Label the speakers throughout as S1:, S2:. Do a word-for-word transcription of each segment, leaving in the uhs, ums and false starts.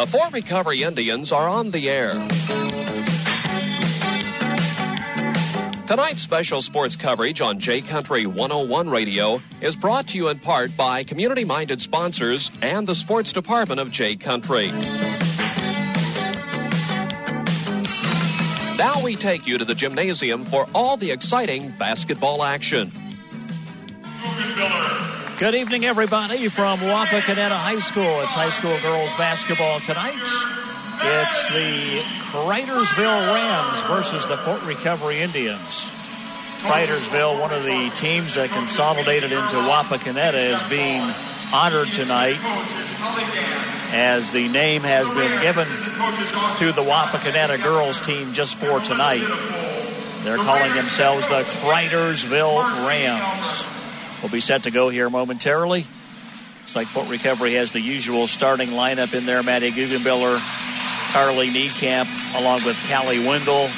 S1: Fort Recovery Indians are on the air. Tonight's special sports coverage on J Country one oh one Radio is brought to you in part by community-minded sponsors and the sports department of J Country. Now we take you to the gymnasium for all the exciting basketball action.
S2: Good evening, everybody, from Wapakoneta High School. It's high school girls basketball tonight. It's the Cridersville Rams versus the Fort Recovery Indians. Cridersville, one of the teams that consolidated into Wapakoneta, is being honored tonight as the name has been given to the Wapakoneta girls team just for tonight. They're calling themselves the Cridersville Rams. We'll be set to go here momentarily. Looks like Fort Recovery has the usual starting lineup in there. Maddie Guggenbiller, Carly Niekamp, along with Callie Wendell.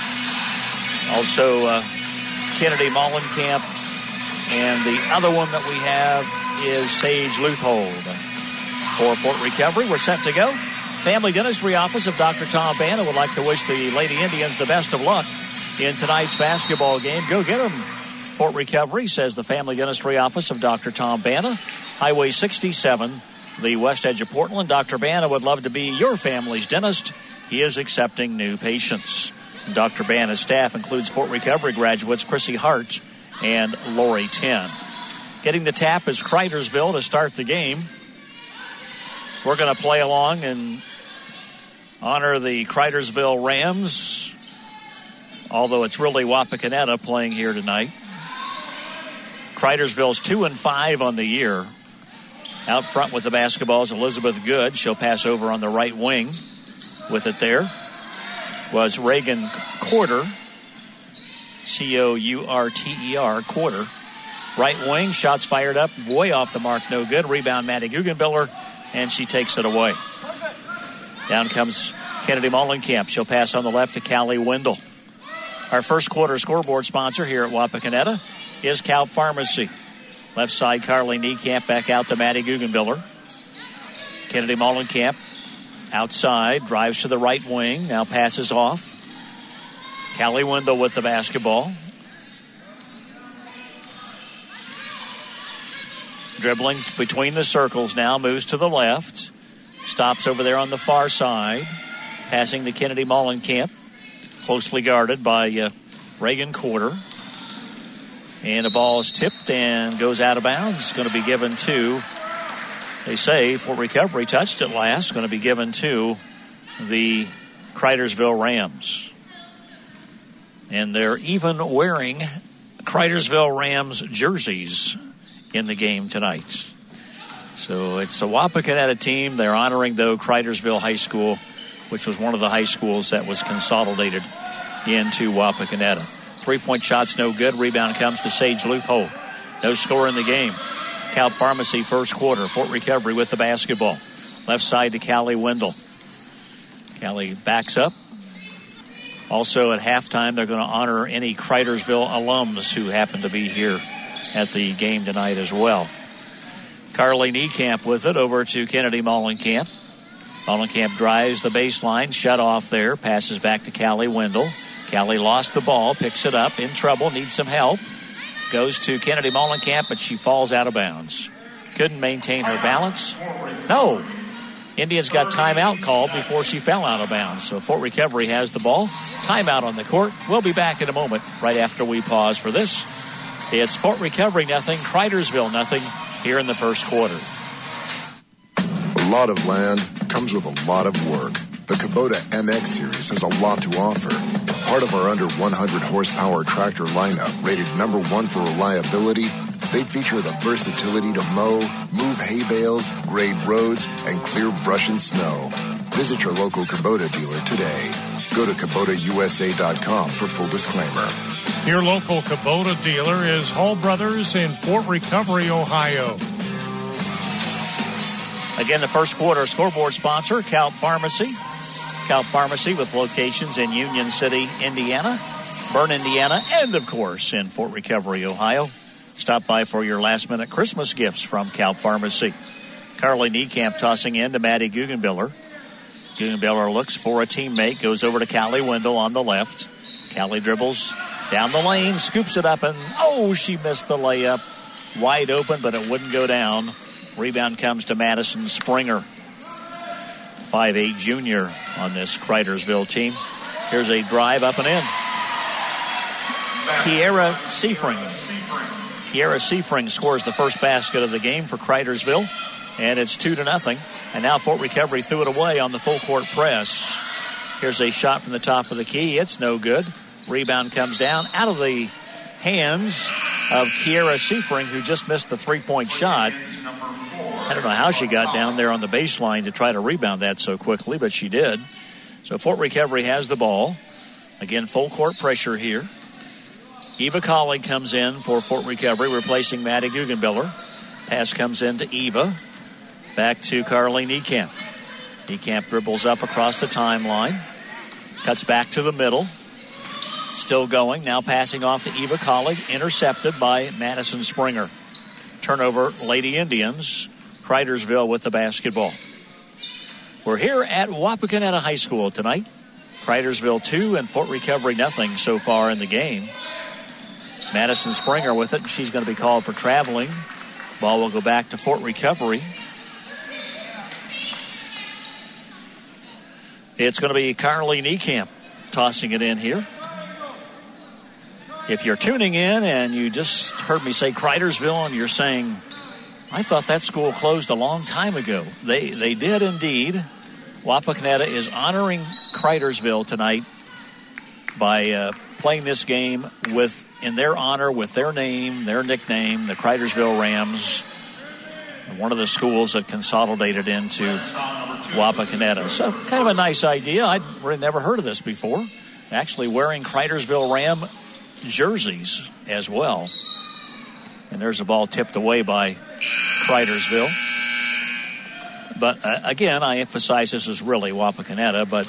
S2: Also, uh, Kennedy Mollenkamp. And the other one that we have is Sage Luthold. For Fort Recovery, we're set to go. Family Dentistry Office of Doctor Tom Banna would like to wish the Lady Indians the best of luck in tonight's basketball game. Go get them. Fort Recovery, says the Family Dentistry Office of Doctor Tom Banna. Highway sixty-seven, the west edge of Portland. Doctor Banna would love to be your family's dentist. He is accepting new patients. Doctor Banna's staff includes Fort Recovery graduates Chrissy Hart and Lori Ten. Getting the tap is Cridersville to start the game. We're going to play along and honor the Cridersville Rams, although it's really Wapakoneta playing here tonight. Cridersville's two and five on the year. Out front with the basketball is Elizabeth Good. She'll pass over on the right wing. With it there was Reagan Quarter. C O U R T E R, Quarter. Right wing, shots fired up, way off the mark, no good. Rebound, Maddie Guggenbiller, and she takes it away. Down comes Kennedy Mollenkamp. She'll pass on the left to Callie Wendell. Our first quarter scoreboard sponsor here at Wapakoneta is Calp Pharmacy. Left side, Carly Niekamp back out to Maddie Guggenbiller. Kennedy Mollenkamp outside, drives to the right wing, now passes off. Callie Wendell with the basketball. Dribbling between the circles now, moves to the left. Stops over there on the far side. Passing to Kennedy Mollenkamp. Closely guarded by uh, Reagan Quarter. And the ball is tipped and goes out of bounds. Going to be given to, they say, Fort Recovery touched it last. Going to be given to the Cridersville Rams. And they're even wearing Cridersville Rams jerseys in the game tonight. So it's a Wapakoneta team. They're honoring, though, Cridersville High School, which was one of the high schools that was consolidated into Wapakoneta. Three-point shot's no good. Rebound comes to Sage Luthold. No score in the game. Calp Pharmacy first quarter. Fort Recovery with the basketball. Left side to Callie Wendell. Callie backs up. Also at halftime, they're going to honor any Cridersville alums who happen to be here at the game tonight as well. Carly Niekamp with it over to Kennedy Mollenkamp. Mollenkamp drives the baseline, shut off there, passes back to Callie Wendell. Callie lost the ball, picks it up, in trouble, needs some help. Goes to Kennedy Mollenkamp, but she falls out of bounds. Couldn't maintain her balance. No. Indians got timeout called before she fell out of bounds. So Fort Recovery has the ball. Timeout on the court. We'll be back in a moment right after we pause for this. It's Fort Recovery nothing, Cridersville nothing here in the first quarter.
S3: A lot of land comes with a lot of work. The Kubota M X Series has a lot to offer. Part of our under one hundred horsepower tractor lineup, rated number one for reliability, they feature the versatility to mow, move hay bales, grade roads, and clear brush and snow. Visit your local Kubota dealer today. Go to Kubota U S A dot com for full disclaimer.
S4: Your local Kubota dealer is Hall Brothers in Fort Recovery, Ohio.
S2: Again, the first quarter scoreboard sponsor, Calp Pharmacy. Calp Pharmacy with locations in Union City, Indiana, Bern, Indiana, and, of course, in Fort Recovery, Ohio. Stop by for your last-minute Christmas gifts from Calp Pharmacy. Carly Niekamp tossing in to Maddie Guggenbiller. Guggenbiller looks for a teammate, goes over to Callie Wendell on the left. Callie dribbles down the lane, scoops it up, and oh, she missed the layup. Wide open, but it wouldn't go down. Rebound comes to Madison Springer. five eight junior on this Cridersville team. Here's a drive up and in. Kiera Seafring. Kiera Seafring scores the first basket of the game for Cridersville, and it's two to nothing. And now Fort Recovery threw it away on the full court press. Here's a shot from the top of the key. It's no good. Rebound comes down out of the hands of Kiera Seafring, who just missed the three-point shot. I don't know how she got down there on the baseline to try to rebound that so quickly, but she did. So Fort Recovery has the ball. Again, full court pressure here. Eva Collig comes in for Fort Recovery, replacing Maddie Guggenbiller. Pass comes in to Eva. Back to Carly Niekamp. Niekamp dribbles up across the timeline. Cuts back to the middle. Still going. Now passing off to Eva Collig. Intercepted by Madison Springer. Turnover, Lady Indians. Cridersville with the basketball. We're here at Wapakoneta High School tonight. Cridersville two and Fort Recovery nothing so far in the game. Madison Springer with it. She's going to be called for traveling. Ball will go back to Fort Recovery. It's going to be Carly Niekamp tossing it in here. If you're tuning in and you just heard me say Cridersville and you're saying, I thought that school closed a long time ago. They they did indeed. Wapakoneta is honoring Cridersville tonight by uh, playing this game with in their honor, with their name, their nickname, the Cridersville Rams, one of the schools that consolidated into Wapakoneta. So kind of a nice idea. I'd really never heard of this before. Actually wearing Cridersville Ram jerseys as well. And there's a ball tipped away by Cridersville. But uh, again, I emphasize this is really Wapakoneta, but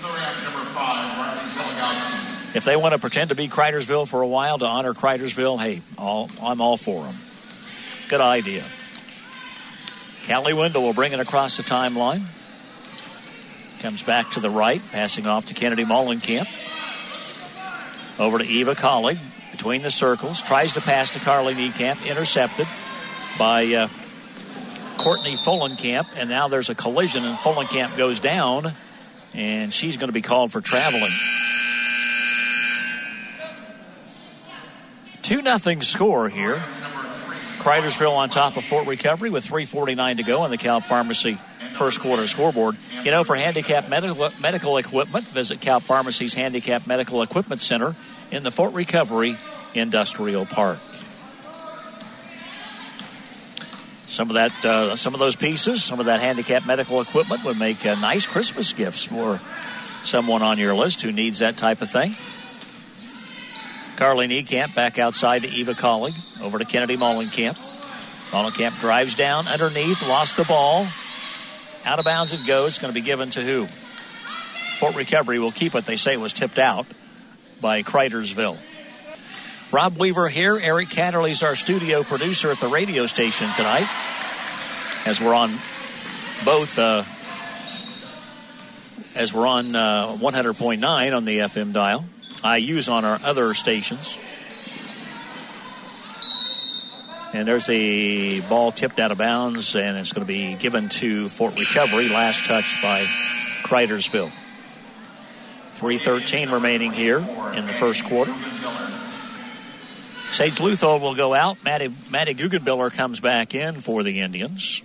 S2: if they want to pretend to be Cridersville for a while to honor Cridersville, hey, all, I'm all for them. Good idea. Callie Wendell will bring it across the timeline. Comes back to the right, passing off to Kennedy Mollenkamp. Over to Eva Collig, between the circles. Tries to pass to Carly Niekamp, intercepted by uh, Courtney Fullenkamp. And now there's a collision, and Fullenkamp goes down, and she's going to be called for traveling. two nothing score here. Cridersville on top of Fort Recovery with three forty-nine to go on the Calp Pharmacy first quarter scoreboard. You know, for handicap medical, medical equipment, visit Calp Pharmacy's Handicap Medical Equipment Center in the Fort Recovery Industrial Park. Some of that, uh, some of those pieces, some of that handicap medical equipment would make uh, nice Christmas gifts for someone on your list who needs that type of thing. Carly Niekamp back outside to Eva Collig. Over to Kennedy Mollenkamp. Mollenkamp drives down underneath, lost the ball. Out of bounds it goes. It's going to be given to who? Fort Recovery will keep it. They say it was tipped out by Cridersville. Rob Weaver here. Eric Catterley's our studio producer at the radio station tonight. As we're on both, uh, as we're on uh, one hundred point nine on the F M dial. I use on our other stations. And there's a ball tipped out of bounds, and it's going to be given to Fort Recovery. Last touch by Cridersville. three thirteen remaining here in the first quarter. Sage Luthold will go out. Maddie, Maddie Guggenbiller comes back in for the Indians.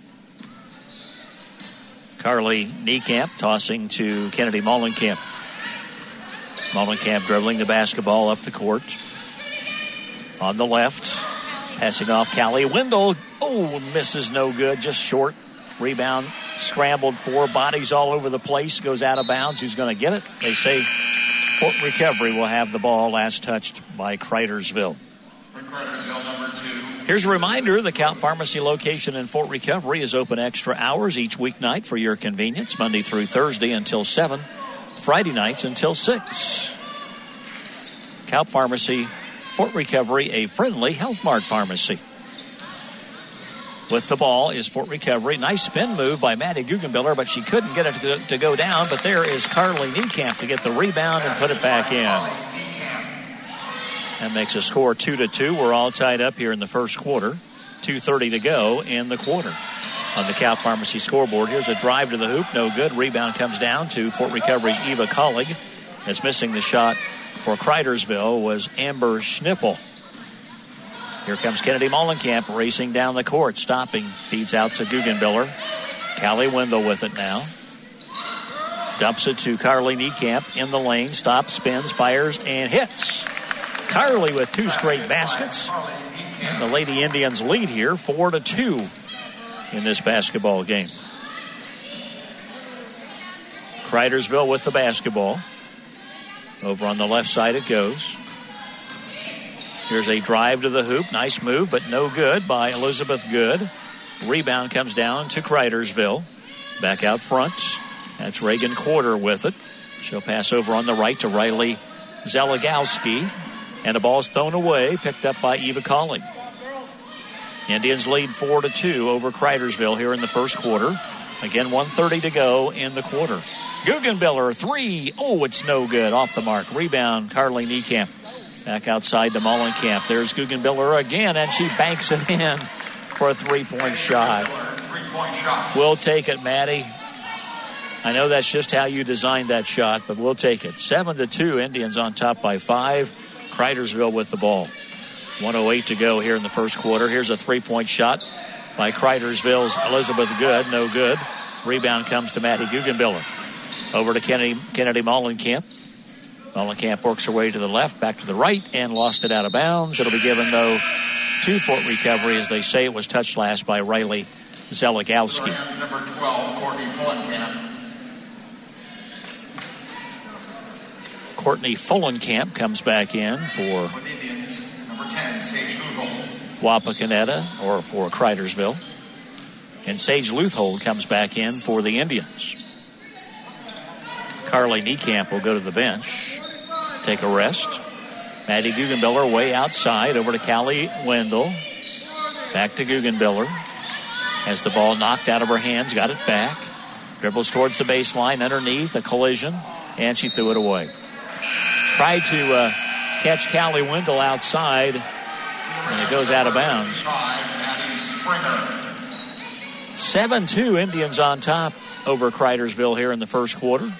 S2: Carly Niekamp tossing to Kennedy Mollenkamp. Mollenkamp dribbling the basketball up the court. On the left, passing off Callie Wendell. Oh, misses no good, just short. Rebound, scrambled for, bodies all over the place, goes out of bounds. Who's going to get it? They say Fort Recovery will have the ball, last touched by Cridersville. Here's a reminder, the Calp Pharmacy location in Fort Recovery is open extra hours each weeknight for your convenience, Monday through Thursday until seven. Friday nights until six. Calp Pharmacy, Fort Recovery, a friendly Health Mart pharmacy. With the ball is Fort Recovery. Nice spin move by Maddie Guggenbiller, but she couldn't get it to go, to go down. But there is Carly Niekamp to get the rebound and put it back in. That makes a score two to two. We're all tied up here in the first quarter. two thirty to go in the quarter. On the Cal Pharmacy scoreboard, here's a drive to the hoop. No good. Rebound comes down to Fort Recovery's Eva Collig. As missing the shot for Kreidersville was Amber Schnippel. Here comes Kennedy Mollenkamp racing down the court. Stopping. Feeds out to Guggenbiller. Callie Wendell with it now. Dumps it to Carly Niekamp in the lane. Stops, spins, fires, and hits. Carly with two straight baskets. And the Lady Indians lead here four to two in this basketball game. Kreidersville with the basketball. Over on the left side it goes. Here's a drive to the hoop. Nice move, but no good by Elizabeth Good. Rebound comes down to Kreidersville. Back out front. That's Reagan Quarter with it. She'll pass over on the right to Riley Zelagowski. And the ball's thrown away, picked up by Eva Colling. Indians lead four to two over Kreidersville here in the first quarter. Again, one thirty to go in the quarter. Guggenbiller, three. Oh, it's no good. Off the mark. Rebound, Carly Niekamp. Back outside to Mollenkamp. There's Guggenbiller again, and she banks it in for a three-point shot. We'll take it, Maddie. I know that's just how you designed that shot, but we'll take it. Seven to two, Indians on top by five. Kreidersville with the ball. one oh eight to go here in the first quarter. Here's a three-point shot by Kreidersville's Elizabeth Good. No good. Rebound comes to Maddie Guggenbiller. Over to Kennedy, Kennedy Mollenkamp. Mollenkamp works her way to the left, back to the right, and lost it out of bounds. It'll be given, though, to Fort Recovery, as they say it was touched last by Riley Zelagowski.
S5: Number twelve, Courtney Fullenkamp.
S2: Courtney Fullenkamp comes back in for
S5: Number ten, Sage Luthold.
S2: Wapakoneta, or for Kreidersville. And Sage Luthold comes back in for the Indians. Carly Niekamp will go to the bench. Take a rest. Maddie Guggenbiller way outside over to Callie Wendell. Back to Guggenbiller. Has the ball knocked out of her hands. Got it back. Dribbles towards the baseline. Underneath. A collision. And she threw it away. Tried to uh, catch Callie Wendell outside. And it goes out of bounds. seven two Indians on top over Kreidersville here in the first quarter.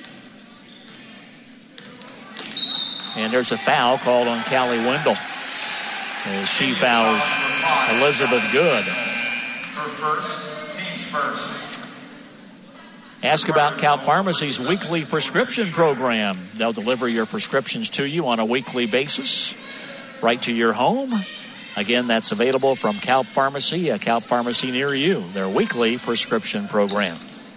S2: And there's a foul called on Callie Wendell as she fouls Elizabeth Good.
S5: Her first, team's first.
S2: Ask about Cal Pharmacy's weekly prescription program. They'll deliver your prescriptions to you on a weekly basis, right to your home. Again, that's available from Cal Pharmacy, a Cal Pharmacy near you, their weekly prescription program.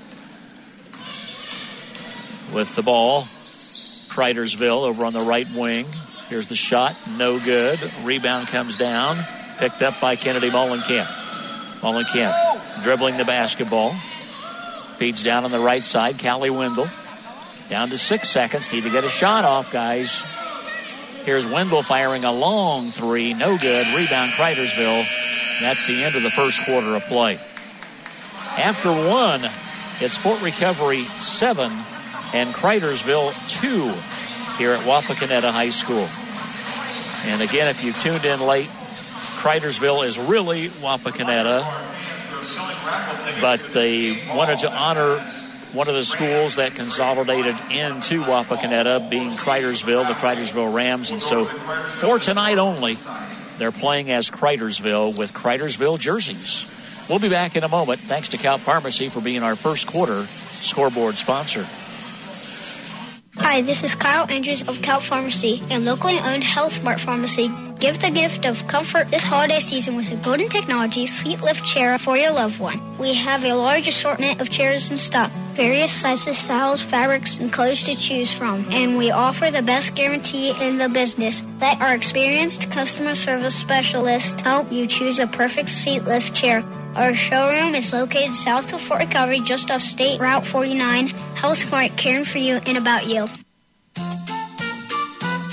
S2: With the ball, Kreidersville over on the right wing. Here's the shot. No good. Rebound comes down. Picked up by Kennedy Mollenkamp. Mollenkamp dribbling the basketball. Feeds down on the right side. Callie Wendell. Down to six seconds. Need to get a shot off, guys. Here's Wendell firing a long three. No good. Rebound Kreidersville. That's the end of the first quarter of play. After one, it's Fort Recovery seven and Kreidersville two here at Wapakoneta High School. And again, if you tuned in late, Kreidersville is really Wapakoneta, but they wanted to honor one of the schools that consolidated into Wapakoneta, being Kreidersville, the Kreidersville Rams. And so for tonight only, they're playing as Kreidersville with Kreidersville jerseys. We'll be back in a moment. Thanks to Cal Pharmacy for being our first quarter scoreboard sponsor.
S6: Hi, this is Kyle Andrews of Cal Pharmacy, a locally owned Health Smart pharmacy. Give the gift of comfort this holiday season with a Golden Technology seat lift chair for your loved one. We have a large assortment of chairs in stock, various sizes, styles, fabrics, and colors to choose from. And we offer the best guarantee in the business. Let our experienced customer service specialists help you choose a perfect seat lift chair. Our showroom is located south of Fort Recovery, just off State Route forty-nine. Health Smart, caring for you and about you.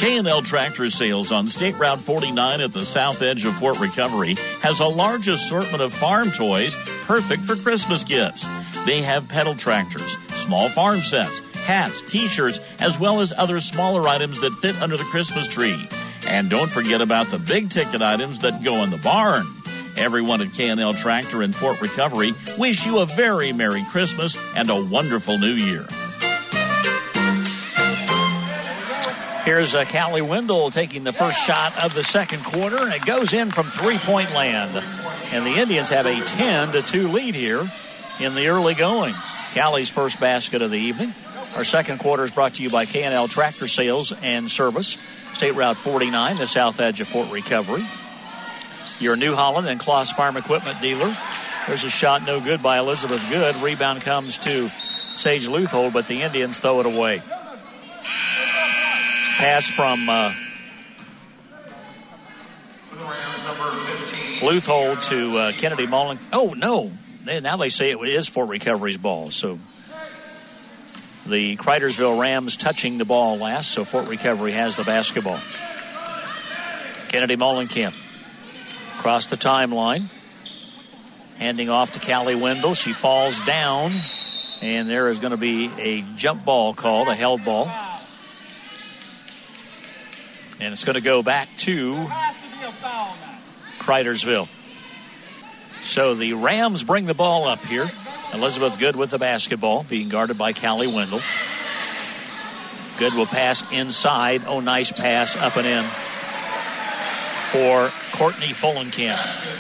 S2: K and L Tractor Sales on State Route forty-nine at the south edge of Fort Recovery has a large assortment of farm toys perfect for Christmas gifts. They have pedal tractors, small farm sets, hats, t-shirts, as well as other smaller items that fit under the Christmas tree. And don't forget about the big ticket items that go in the barn. Everyone at K and L Tractor in Fort Recovery wish you a very Merry Christmas and a wonderful New Year. Here's uh, Callie Wendell taking the first shot of the second quarter, and it goes in from three-point land. And the Indians have a ten to two lead here in the early going. Callie's first basket of the evening. Our second quarter is brought to you by K and L Tractor Sales and Service, State Route forty-nine, the south edge of Fort Recovery. Your New Holland and Kloss Farm Equipment dealer. There's a shot no good by Elizabeth Good. Rebound comes to Sage Luthold, but the Indians throw it away. Pass from uh, Luthold to uh, Kennedy Mullen. Oh, no. Now they say it is Fort Recovery's ball. So the Cridersville Rams touching the ball last, so Fort Recovery has the basketball. Kennedy Mullenkamp across the timeline. Handing off to Callie Wendell. She falls down, and there is going to be a jump ball called, a held ball. And it's going to go back to Cridersville. So the Rams bring the ball up here. Elizabeth Good with the basketball, being guarded by Callie Wendell. Good will pass inside. Oh, nice pass up and in for Courtney Fullenkamp.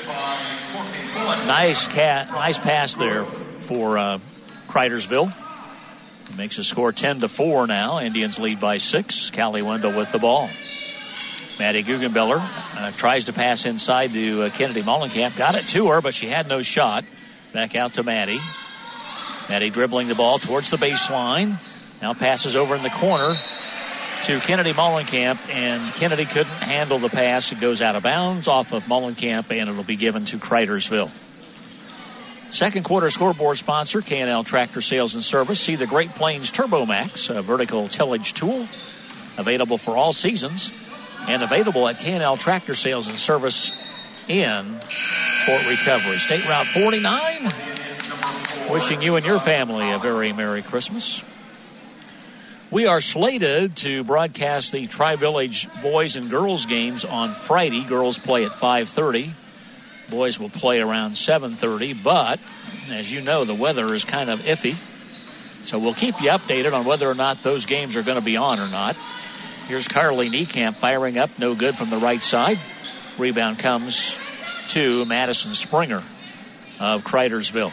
S2: Nice cat, nice pass there for uh, Cridersville. Makes the score ten to four now. Indians lead by six. Callie Wendell with the ball. Maddie Guggenbiller uh, tries to pass inside to uh, Kennedy Mullenkamp. Got it to her, but she had no shot. Back out to Maddie. Maddie dribbling the ball towards the baseline. Now passes over in the corner to Kennedy Mullenkamp, and Kennedy couldn't handle the pass. It goes out of bounds off of Mullenkamp, and it'll be given to Cridersville. Second quarter scoreboard sponsor, K and L Tractor Sales and Service. See the Great Plains Turbo Max, a vertical tillage tool, available for all seasons, and available at K and L Tractor Sales and Service in Fort Recovery. State Route forty-nine, wishing you and your family a very Merry Christmas. We are slated to broadcast the Tri-Village boys and girls games on Friday. Girls play at five thirty. Boys will play around seven thirty, but as you know, the weather is kind of iffy. So we'll keep you updated on whether or not those games are going to be on or not. Here's Carly Niekamp firing up, no good from the right side. Rebound comes to Madison Springer of Cridersville.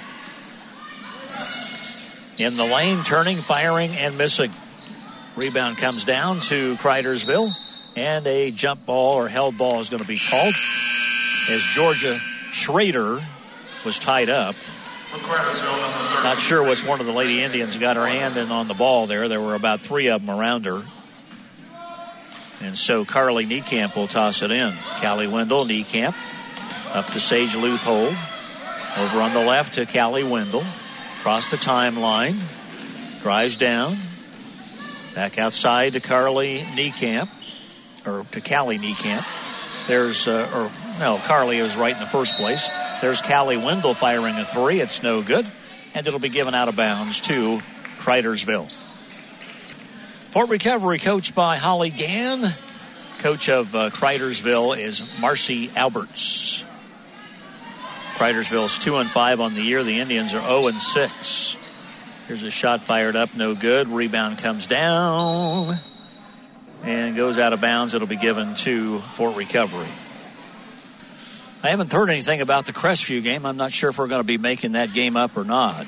S2: In the lane, turning, firing, and missing. Rebound comes down to Cridersville, and a jump ball or held ball is going to be called as Georgia Schrader was tied up. Not sure which one of the Lady Indians got her hand in on the ball there. There were about three of them around her. And so Carly Niekamp will toss it in. Callie Wendell, Niekamp, up to Sage Luthold. Over on the left to Callie Wendell. Across the timeline. Drives down. Back outside to Carly Niekamp. Or to Callie Niekamp. There's, uh, or no, Carly was right in the first place. There's Callie Wendell firing a three. It's no good. And it'll be given out of bounds to Cridersville. Fort Recovery coached by Holly Gann. Coach of uh, Cridersville is Marcy Alberts. Cridersville's two and five on the year. The Indians are oh and six. Here's a shot fired up, no good. Rebound comes down and goes out of bounds. It'll be given to Fort Recovery. I haven't heard anything about the Crestview game. I'm not sure if we're going to be making that game up or not.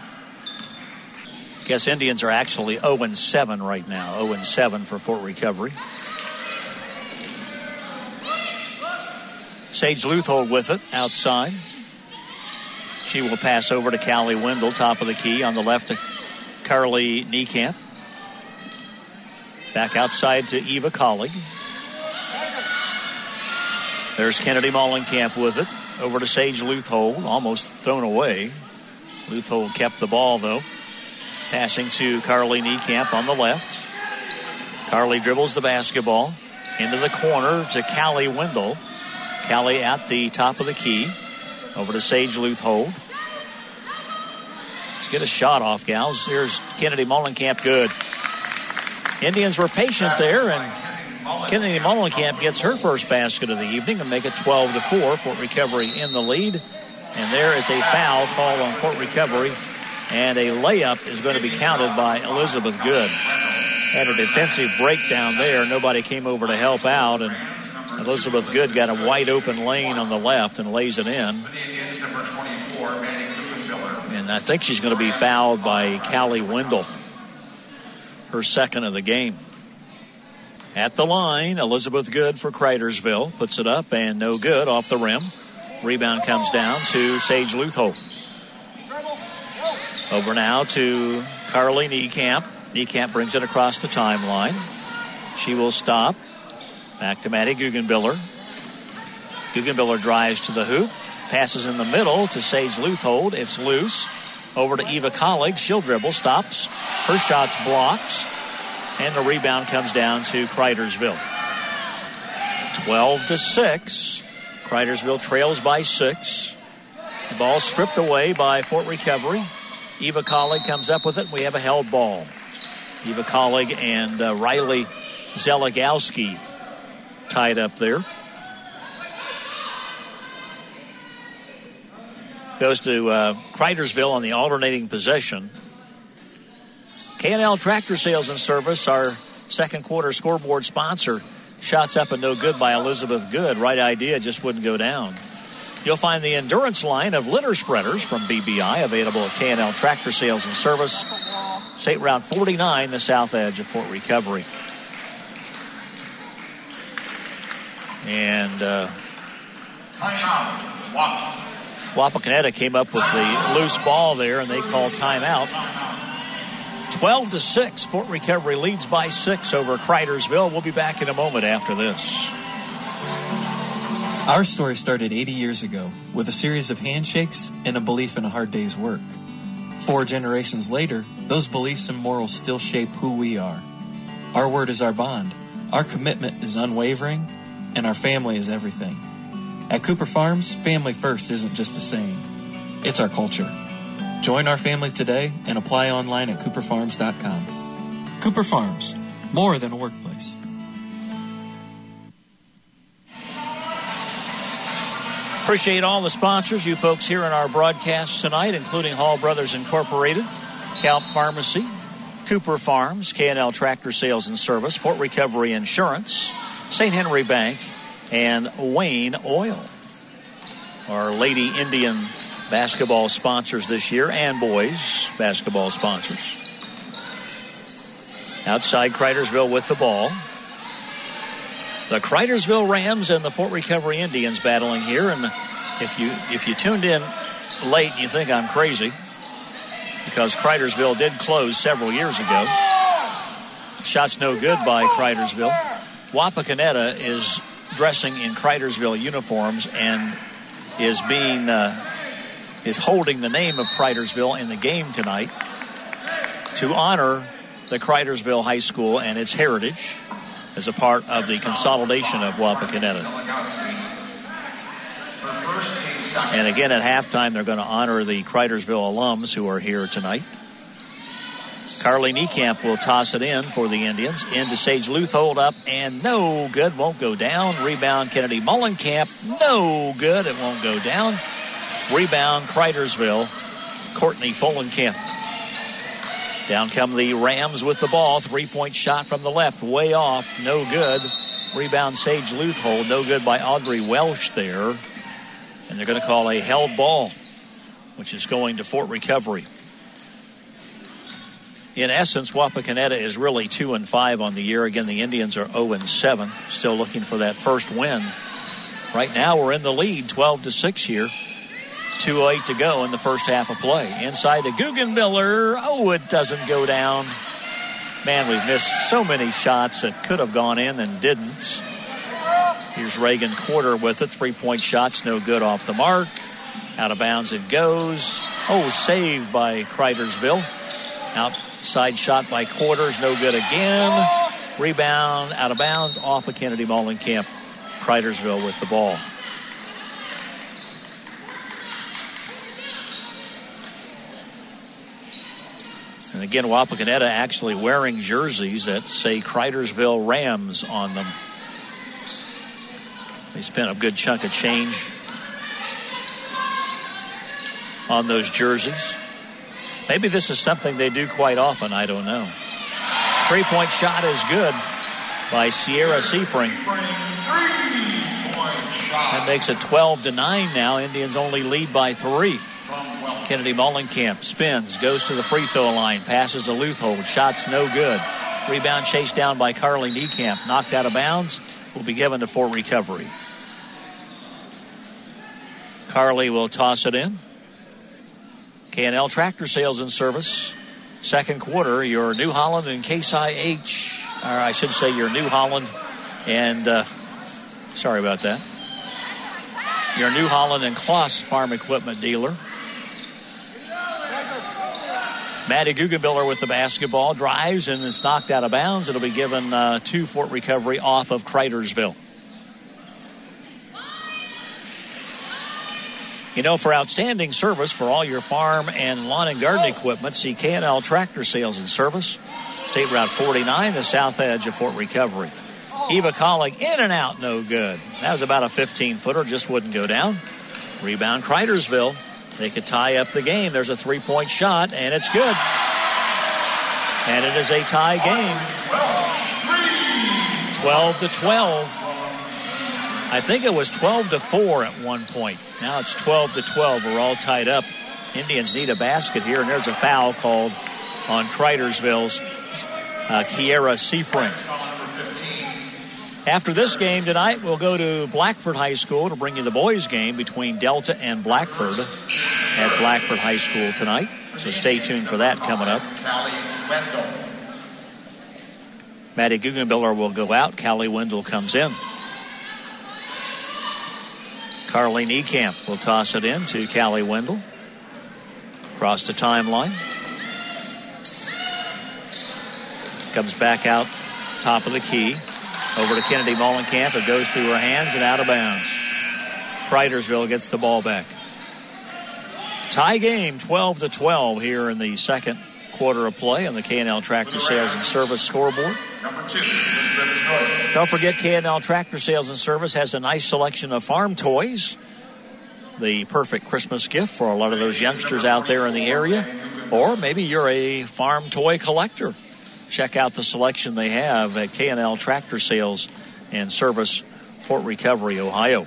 S2: Guess Indians are actually oh and seven right now. oh and seven for Fort Recovery. Sage Luthold with it outside. She will pass over to Callie Wendell, top of the key. On the left to Carly Niekamp. Back outside to Eva Collig. There's Kennedy Mullenkamp with it. Over to Sage Luthold, almost thrown away. Luthold kept the ball, though. Passing to Carly Niekamp on the left. Carly dribbles the basketball into the corner to Callie Wendell. Callie at the top of the key. Over to Sage Luthold. Let's get a shot off, gals. Here's Kennedy Mullenkamp. Good. Indians were patient there, and Kennedy Mullenkamp gets her first basket of the evening and make it twelve to four. Fort Recovery in the lead. And there is a foul called on Fort Recovery, and a layup is going to be counted by Elizabeth Good. Had a defensive breakdown there. Nobody came over to help out, and Elizabeth Good got a wide open lane on the left and lays it in. And I think she's going to be fouled by Callie Wendell, her second of the game. At the line, Elizabeth Good for Cridersville. Puts it up and no good off the rim. Rebound comes down to Sage Luthold. Over now to Carly Niekamp. Niekamp brings it across the timeline. She will stop. Back to Maddie Guggenbiller. Guggenbiller drives to the hoop. Passes in the middle to Sage Luthold. It's loose. Over to Eva Collig. She'll dribble. Stops. Her shot's blocked. And the rebound comes down to Cridersville. twelve to six. Cridersville trails by six. The ball stripped away by Fort Recovery. Eva Collig comes up with it. We have a held ball. Eva Collig and uh, Riley Zeligowski tied up there. Goes to uh, Cridersville on the alternating possession. K and L Tractor Sales and Service, our second quarter scoreboard sponsor. Shots up and no good by Elizabeth Good. Right idea, just wouldn't go down. You'll find the Endurance line of litter spreaders from B B I available at K and L Tractor Sales and Service. State Route forty-nine, the south edge of Fort Recovery. And uh,
S5: timeout.
S2: Wapakoneta came up with the loose ball there, and they called timeout. twelve to six. Fort Recovery leads by six over Cridersville. We'll be back in a moment after this.
S7: Our story started eighty years ago with a series of handshakes and a belief in a hard day's work. Four generations later, those beliefs and morals still shape who we are. Our word is our bond. Our commitment is unwavering, and our family is everything. At Cooper Farms, family first isn't just a saying. It's our culture. Join our family today and apply online at cooper farms dot com. Cooper Farms, more than a workplace.
S2: Appreciate all the sponsors, you folks here in our broadcast tonight, including Hall Brothers Incorporated, Calp Pharmacy, Cooper Farms, K and L Tractor Sales and Service, Fort Recovery Insurance, Saint Henry Bank, and Wayne Oil. Our Lady Indian basketball sponsors this year, and boys basketball sponsors. Outside Cridersville with the ball. The Cridersville Rams and the Fort Recovery Indians battling here. And if you if you tuned in late and you think I'm crazy, because Cridersville did close several years ago. Shots no good by Cridersville. Wapakoneta is dressing in Cridersville uniforms and is being uh, is holding the name of Cridersville in the game tonight to honor the Cridersville High School and its heritage as a part of the consolidation of Wapakoneta. And again, at halftime, they're going to honor the Cridersville alums who are here tonight. Carly Niekamp will toss it in for the Indians. Into Sage Luthold up, and no good. Won't go down. Rebound, Kennedy Mullenkamp. No good. It won't go down. Rebound, Cridersville. Courtney Follenkamp. Down come the Rams with the ball. Three-point shot from the left. Way off. No good. Rebound, Sage Luthold. No good by Audrey Welsh there. And they're going to call a held ball, which is going to Fort Recovery. In essence, Wapakoneta is really two and five on the year. Again, the Indians are zero and seven, still looking for that first win. Right now, we're in the lead, twelve to six here. two oh eight to go in the first half of play. Inside to Guggenbiller. Oh, it doesn't go down. Man, we've missed so many shots that could have gone in and didn't. Here's Reagan Quarter with it. Three-point shots, no good off the mark. Out of bounds it goes. Oh, saved by Cridersville. Outside shot by Quarters, no good again. Rebound out of bounds off of Kennedy Mollenkamp. Cridersville with the ball. And again, Wapakoneta actually wearing jerseys that say Cridersville Rams on them. They spent a good chunk of change on those jerseys. Maybe this is something they do quite often. I don't know. Three-point shot is good by Sierra Seafring. That makes it twelve to nine now. Indians only lead by three. Kennedy Mollenkamp spins, goes to the free throw line, passes to Leuthold. Shot's no good. Rebound chased down by Carly Niekamp. Knocked out of bounds. Will be given to Fort Recovery. Carly will toss it in. K and L Tractor Sales and Service. Second quarter, your New Holland and Case I H, or I should say your New Holland and, uh, sorry about that, your New Holland and Kloss farm equipment dealer. Maddie Guggenbiller with the basketball, drives and is knocked out of bounds. It'll be given uh, to Fort Recovery off of Cridersville. You know, for outstanding service for all your farm and lawn and garden equipment, see K and L Tractor Sales and Service. State Route forty-nine, the south edge of Fort Recovery. Eva Collick in and out, no good. That was about a fifteen-footer, just wouldn't go down. Rebound Cridersville. They could tie up the game. There's a three-point shot, and it's good. And it is a tie game. twelve to twelve. I think it was twelve to four at one point. Now it's twelve to twelve. We're all tied up. Indians need a basket here, and there's a foul called on Cridersville's uh, Kiera Seafring. After this game tonight, we'll go to Blackford High School to bring you the boys' game between Delta and Blackford at Blackford High School tonight. So stay tuned for that coming up. Maddie Guggenbiller will go out. Callie Wendell comes in. Carly Niekamp will toss it in to Callie Wendell. Across the timeline. Comes back out top of the key. Over to Kennedy Mollenkamp. It goes through her hands and out of bounds. Cridersville gets the ball back. Tie game, twelve to twelve here in the second quarter of play on the K and L Tractor Sales and Service scoreboard. Don't forget, K and L Tractor Sales and Service has a nice selection of farm toys. The perfect Christmas gift for a lot of those youngsters out there in the area. Or maybe you're a farm toy collector. Check out the selection they have at K and L Tractor Sales and Service, Fort Recovery, Ohio.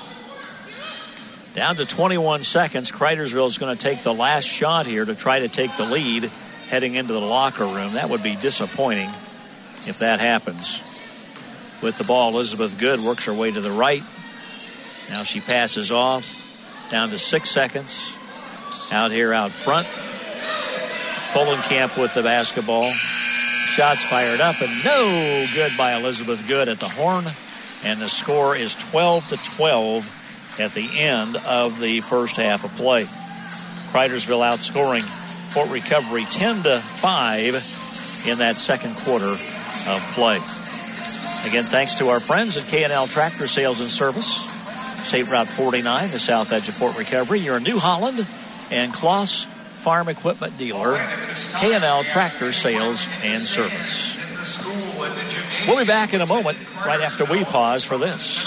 S2: Down to twenty-one seconds. Cridersville is going to take the last shot here to try to take the lead heading into the locker room. That would be disappointing if that happens. With the ball, Elizabeth Good works her way to the right. Now she passes off. Down to six seconds. Out here out front. Follenkamp with the basketball. Shots fired up and no good by Elizabeth Good at the horn. And the score is twelve to twelve at the end of the first half of play. Cridersville outscoring Fort Recovery ten to five in that second quarter of play. Again, thanks to our friends at K and L Tractor Sales and Service. State Route forty-nine, the south edge of Fort Recovery. Your New Holland and Kloss farm equipment dealer, K and L Tractor Sales and Service. We'll be back in a moment, right after we pause for this.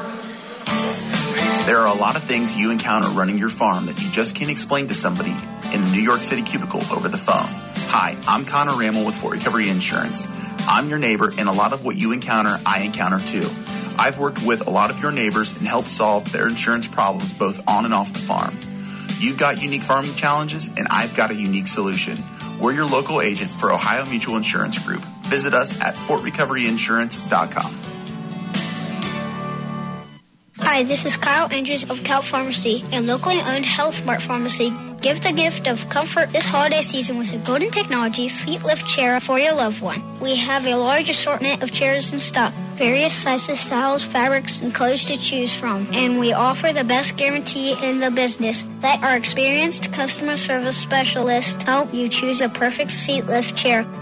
S8: There are a lot of things you encounter running your farm that you just can't explain to somebody in a New York City cubicle over the phone. Hi, I'm Connor Rammel with Fort Recovery Insurance. I'm your neighbor, and a lot of what you encounter, I encounter too. I've worked with a lot of your neighbors and helped solve their insurance problems both on and off the farm. You've got unique farming challenges, and I've got a unique solution. We're your local agent for Ohio Mutual Insurance Group. Visit us at fort recovery insurance dot com.
S6: Hi, this is Kyle Andrews of Cal Pharmacy, a locally owned Health Mart pharmacy. Give the gift of comfort this holiday season with a Golden Technology seat lift chair for your loved one. We have a large assortment of chairs in stock, various sizes, styles, fabrics, and colors to choose from. And we offer the best guarantee in the business. Let our experienced customer service specialists help you choose a perfect seat lift chair.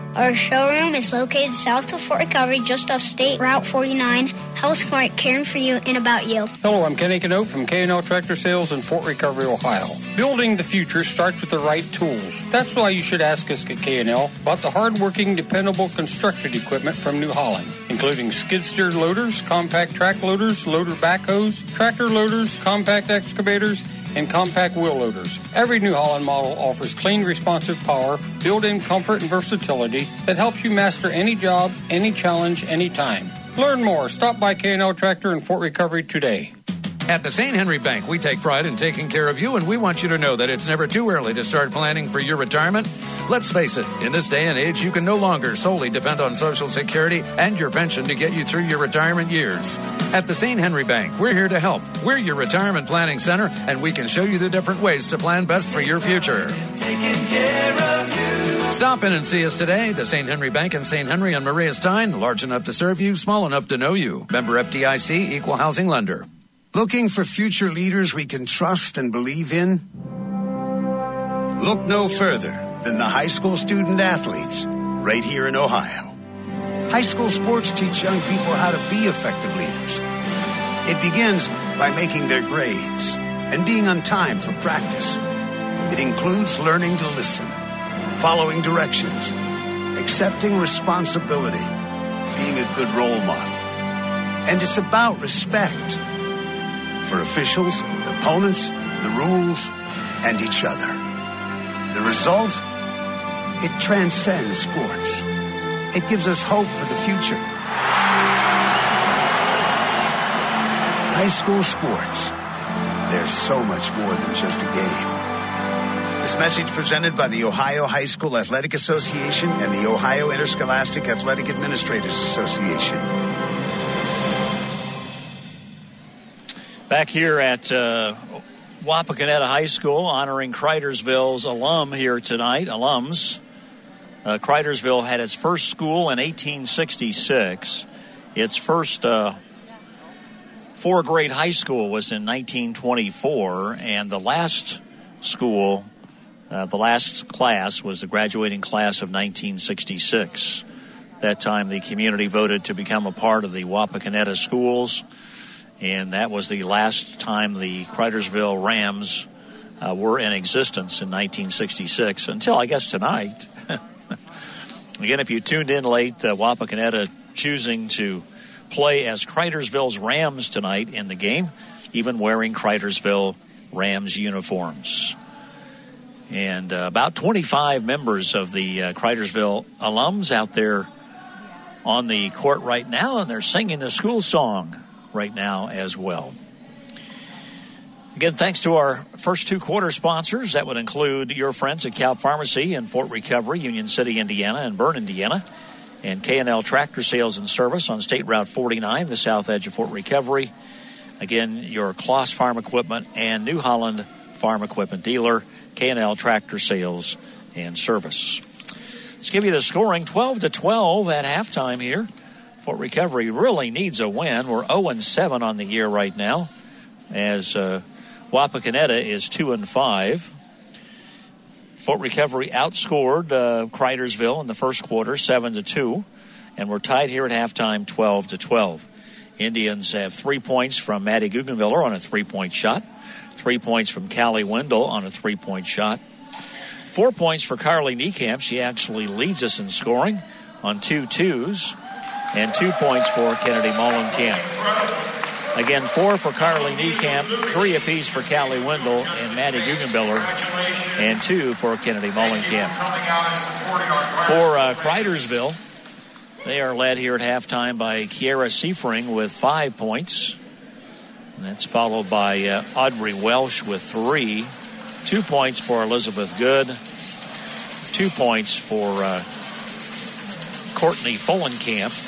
S6: Our showroom is located south of Fort Recovery, just off State Route forty-nine. HealthSmart, caring for you and about you.
S9: Hello, I'm Kenny Canote from K and L Tractor Sales in Fort Recovery, Ohio. Building the future starts with the right tools. That's why you should ask us at K and L about the hard-working, dependable construction equipment from New Holland, including skid-steer loaders, compact track loaders, loader backhoes, tractor loaders, compact excavators, and compact wheel loaders. Every New Holland model offers clean, responsive power, built-in comfort and versatility that helps you master any job, any challenge, anytime. Learn more. Stop by K and L Tractor in Fort Recovery today.
S10: At the Saint Henry Bank, we take pride in taking care of you, and we want you to know that it's never too early to start planning for your retirement. Let's face it, in this day and age, you can no longer solely depend on Social Security and your pension to get you through your retirement years. At the Saint Henry Bank, we're here to help. We're your retirement planning center, and we can show you the different ways to plan best for your future.
S11: Taking care of you.
S10: Stop in and see us today. The Saint Henry Bank in Saint Henry on Maria Stein, large enough to serve you, small enough to know you. Member F D I C, Equal Housing Lender.
S12: Looking for future leaders we can trust and believe in? Look no further than the high school student athletes right here in Ohio. High school sports teach young people how to be effective leaders. It begins by making their grades and being on time for practice. It includes learning to listen, following directions, accepting responsibility, being a good role model. And it's about respect for officials, opponents, the rules, and each other. The result? It transcends sports. It gives us hope for the future. High school sports. There's so much more than just a game. This message presented by the Ohio High School Athletic Association and the Ohio Interscholastic Athletic Administrators Association.
S2: Back here at uh, Wapakoneta High School, honoring Cridersville's alum here tonight, alums. Uh, Cridersville had its first school in eighteen sixty-six. Its first uh, four-grade high school was in nineteen twenty-four, and the last school, uh, the last class was the graduating class of nineteen sixty-six. That time the community voted to become a part of the Wapakoneta schools. And that was the last time the Cridersville Rams uh, were in existence in nineteen sixty-six, until I guess tonight. Again, if you tuned in late, uh, Wapakoneta choosing to play as Cridersville's Rams tonight in the game, even wearing Cridersville Rams uniforms. And uh, about twenty-five members of the uh, Cridersville alums out there on the court right now, and they're singing the school song right now as well. Again, thanks to our first two quarter sponsors. That would include your friends at Cal Pharmacy in Fort Recovery, Union City, Indiana, and Bern, Indiana, and K and L Tractor Sales and Service on State Route forty-nine, the south edge of Fort Recovery. Again, your Kloss Farm Equipment and New Holland Farm Equipment dealer, K and L Tractor Sales and Service. Let's give you the scoring, twelve to twelve at halftime here. Fort Recovery really needs a win. We're oh and seven on the year right now, as uh, Wapakoneta is two and five. Fort Recovery outscored uh, Cridersville in the first quarter, seven to two, and we're tied here at halftime, twelve to twelve. Indians have three points from Maddie Guggenmiller on a three-point shot, three points from Callie Wendell on a three-point shot, four points for Carly Niekamp. She actually leads us in scoring on two twos. And two points for Kennedy Molenkamp. Again, four for Carly Niekamp, three apiece for Callie Wendell and Maddie Guggenmiller, and two for Kennedy Molenkamp. For uh, Cridersville, they are led here at halftime by Kiara Seifring with five points. And that's followed by uh, Audrey Welsh with three. Two points for Elizabeth Good. Two points for uh, Courtney Follenkamp.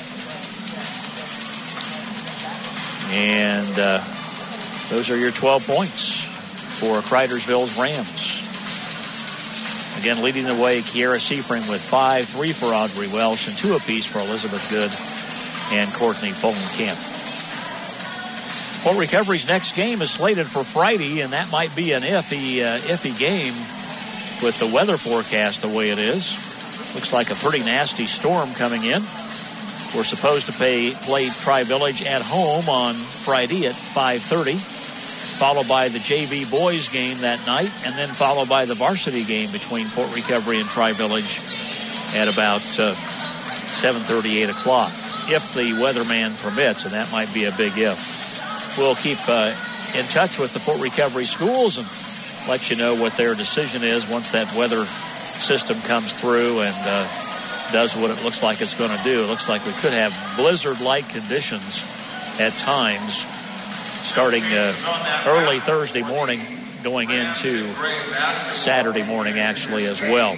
S2: And uh, those are your twelve points for Cridersville's Rams. Again, leading the way, Kiara Seifring with five, three for Audrey Welsh, and two apiece for Elizabeth Good and Courtney Follenkamp. Fort Recovery's next game is slated for Friday, and that might be an iffy, uh, iffy game with the weather forecast the way it is. Looks like a pretty nasty storm coming in. We're supposed to pay, play Tri-Village at home on Friday at five thirty, followed by the J V boys game that night, and then followed by the varsity game between Fort Recovery and Tri-Village at about uh, seven thirty, eight o'clock, if the weatherman permits, and that might be a big if. We'll keep uh, in touch with the Fort Recovery schools and let you know what their decision is once that weather system comes through and uh, does what it looks like it's going to do. It looks like we could have blizzard-like conditions at times starting uh, early Thursday morning going into Saturday morning actually as well.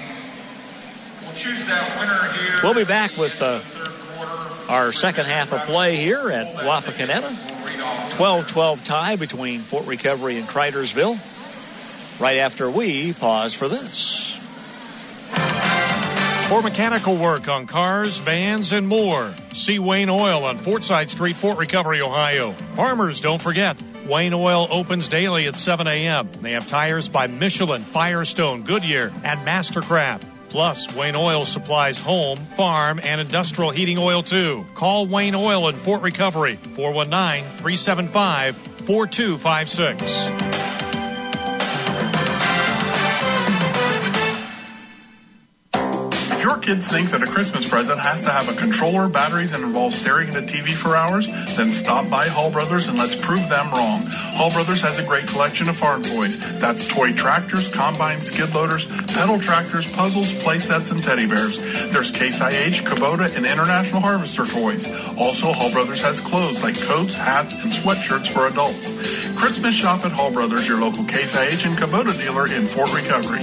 S2: We'll be back with uh, our second half of play here at Wapakoneta. twelve twelve tie between Fort Recovery and Cridersville. Right after we pause for this.
S4: For mechanical work on cars, vans, and more, see Wayne Oil on Fortside Street, Fort Recovery, Ohio. Farmers, don't forget, Wayne Oil opens daily at seven a.m. They have tires by Michelin, Firestone, Goodyear, and Mastercraft. Plus, Wayne Oil supplies home, farm, and industrial heating oil, too. Call Wayne Oil in Fort Recovery, four one nine, three seven five, four two five six.
S13: If your kids think that a Christmas present has to have a controller, batteries, and involves staring at a T V for hours, then stop by Hall Brothers and let's prove them wrong. Hall Brothers has a great collection of farm toys. That's toy tractors, combines, skid loaders, pedal tractors, puzzles, play sets, and teddy bears. There's Case I H, Kubota, and International Harvester toys. Also, Hall Brothers has clothes like coats, hats, and sweatshirts for adults. Christmas shop at Hall Brothers, your local Case I H and Kubota dealer in Fort Recovery.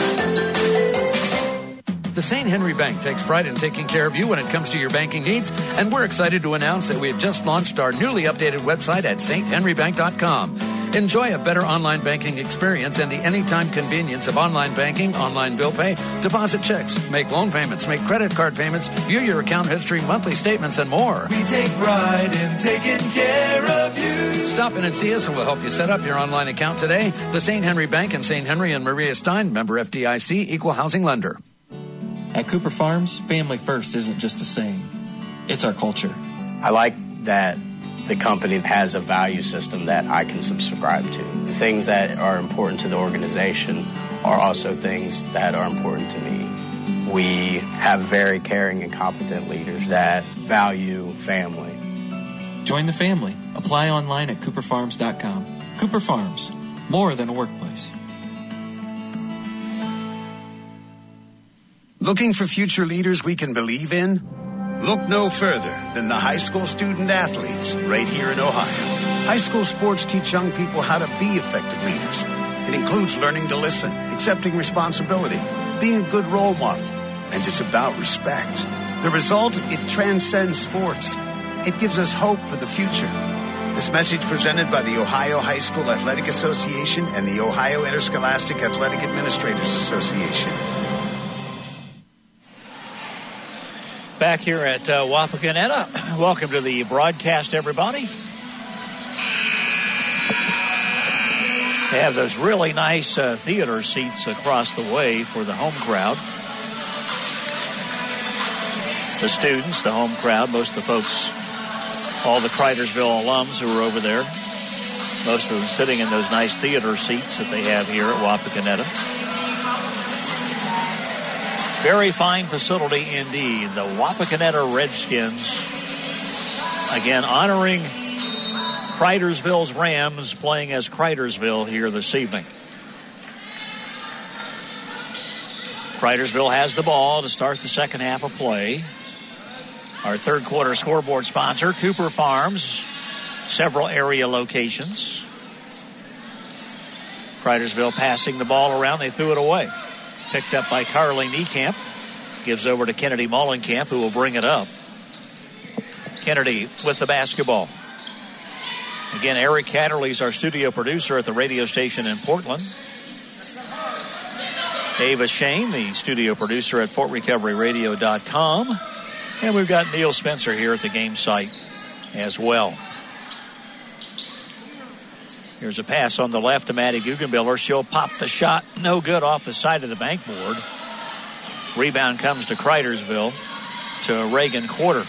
S10: The Saint Henry Bank takes pride in taking care of you when it comes to your banking needs, and we're excited to announce that we have just launched our newly updated website at saint henry bank dot com. Enjoy a better online banking experience and the anytime convenience of online banking, online bill pay, deposit checks, make loan payments, make credit card payments, view your account history, monthly statements, and more.
S11: We take pride in taking care of you.
S10: Stop in and see us, and we'll help you set up your online account today. The Saint Henry Bank in Saint Henry and Maria Stein, member F D I C, equal housing lender.
S7: At Cooper Farms, family first isn't just a saying. It's our culture.
S14: I like that the company has a value system that I can subscribe to. The things that are important to the organization are also things that are important to me. We have very caring and competent leaders that value family.
S7: Join the family. Apply online at cooper farms dot com. Cooper Farms, more than a workplace.
S12: Looking for future leaders we can believe in? Look no further than the high school student athletes right here in Ohio. High school sports teach young people how to be effective leaders. It includes learning to listen, accepting responsibility, being a good role model, and it's about respect. The result, it transcends sports. It gives us hope for the future. This message presented by the Ohio High School Athletic Association and the Ohio Interscholastic Athletic Administrators Association.
S2: Back here at uh, Wapakoneta. Welcome to the broadcast, everybody. They have those really nice uh, theater seats across the way for the home crowd. The students, the home crowd, most of the folks, all the Cridersville alums who are over there, most of them sitting in those nice theater seats that they have here at Wapakoneta. Very fine facility indeed. The Wapakoneta Redskins, again, honoring Cridersville's Rams, playing as Cridersville here this evening. Cridersville has the ball to start the second half of play. Our third quarter scoreboard sponsor, Cooper Farms, several area locations. Cridersville passing the ball around. They threw it away. Picked up by Carly Niekamp. Gives over to Kennedy Mollenkamp, who will bring it up. Kennedy with the basketball. Again, Eric Catterley's our studio producer at the radio station in Portland. Ava Shane, the studio producer at fort recovery radio dot com. And we've got Neil Spencer here at the game site as well. Here's a pass on the left to Maddie Guggenbiller. She'll pop the shot. No good off the side of the bankboard. Rebound comes to Cridersville, to Reagan Quarter.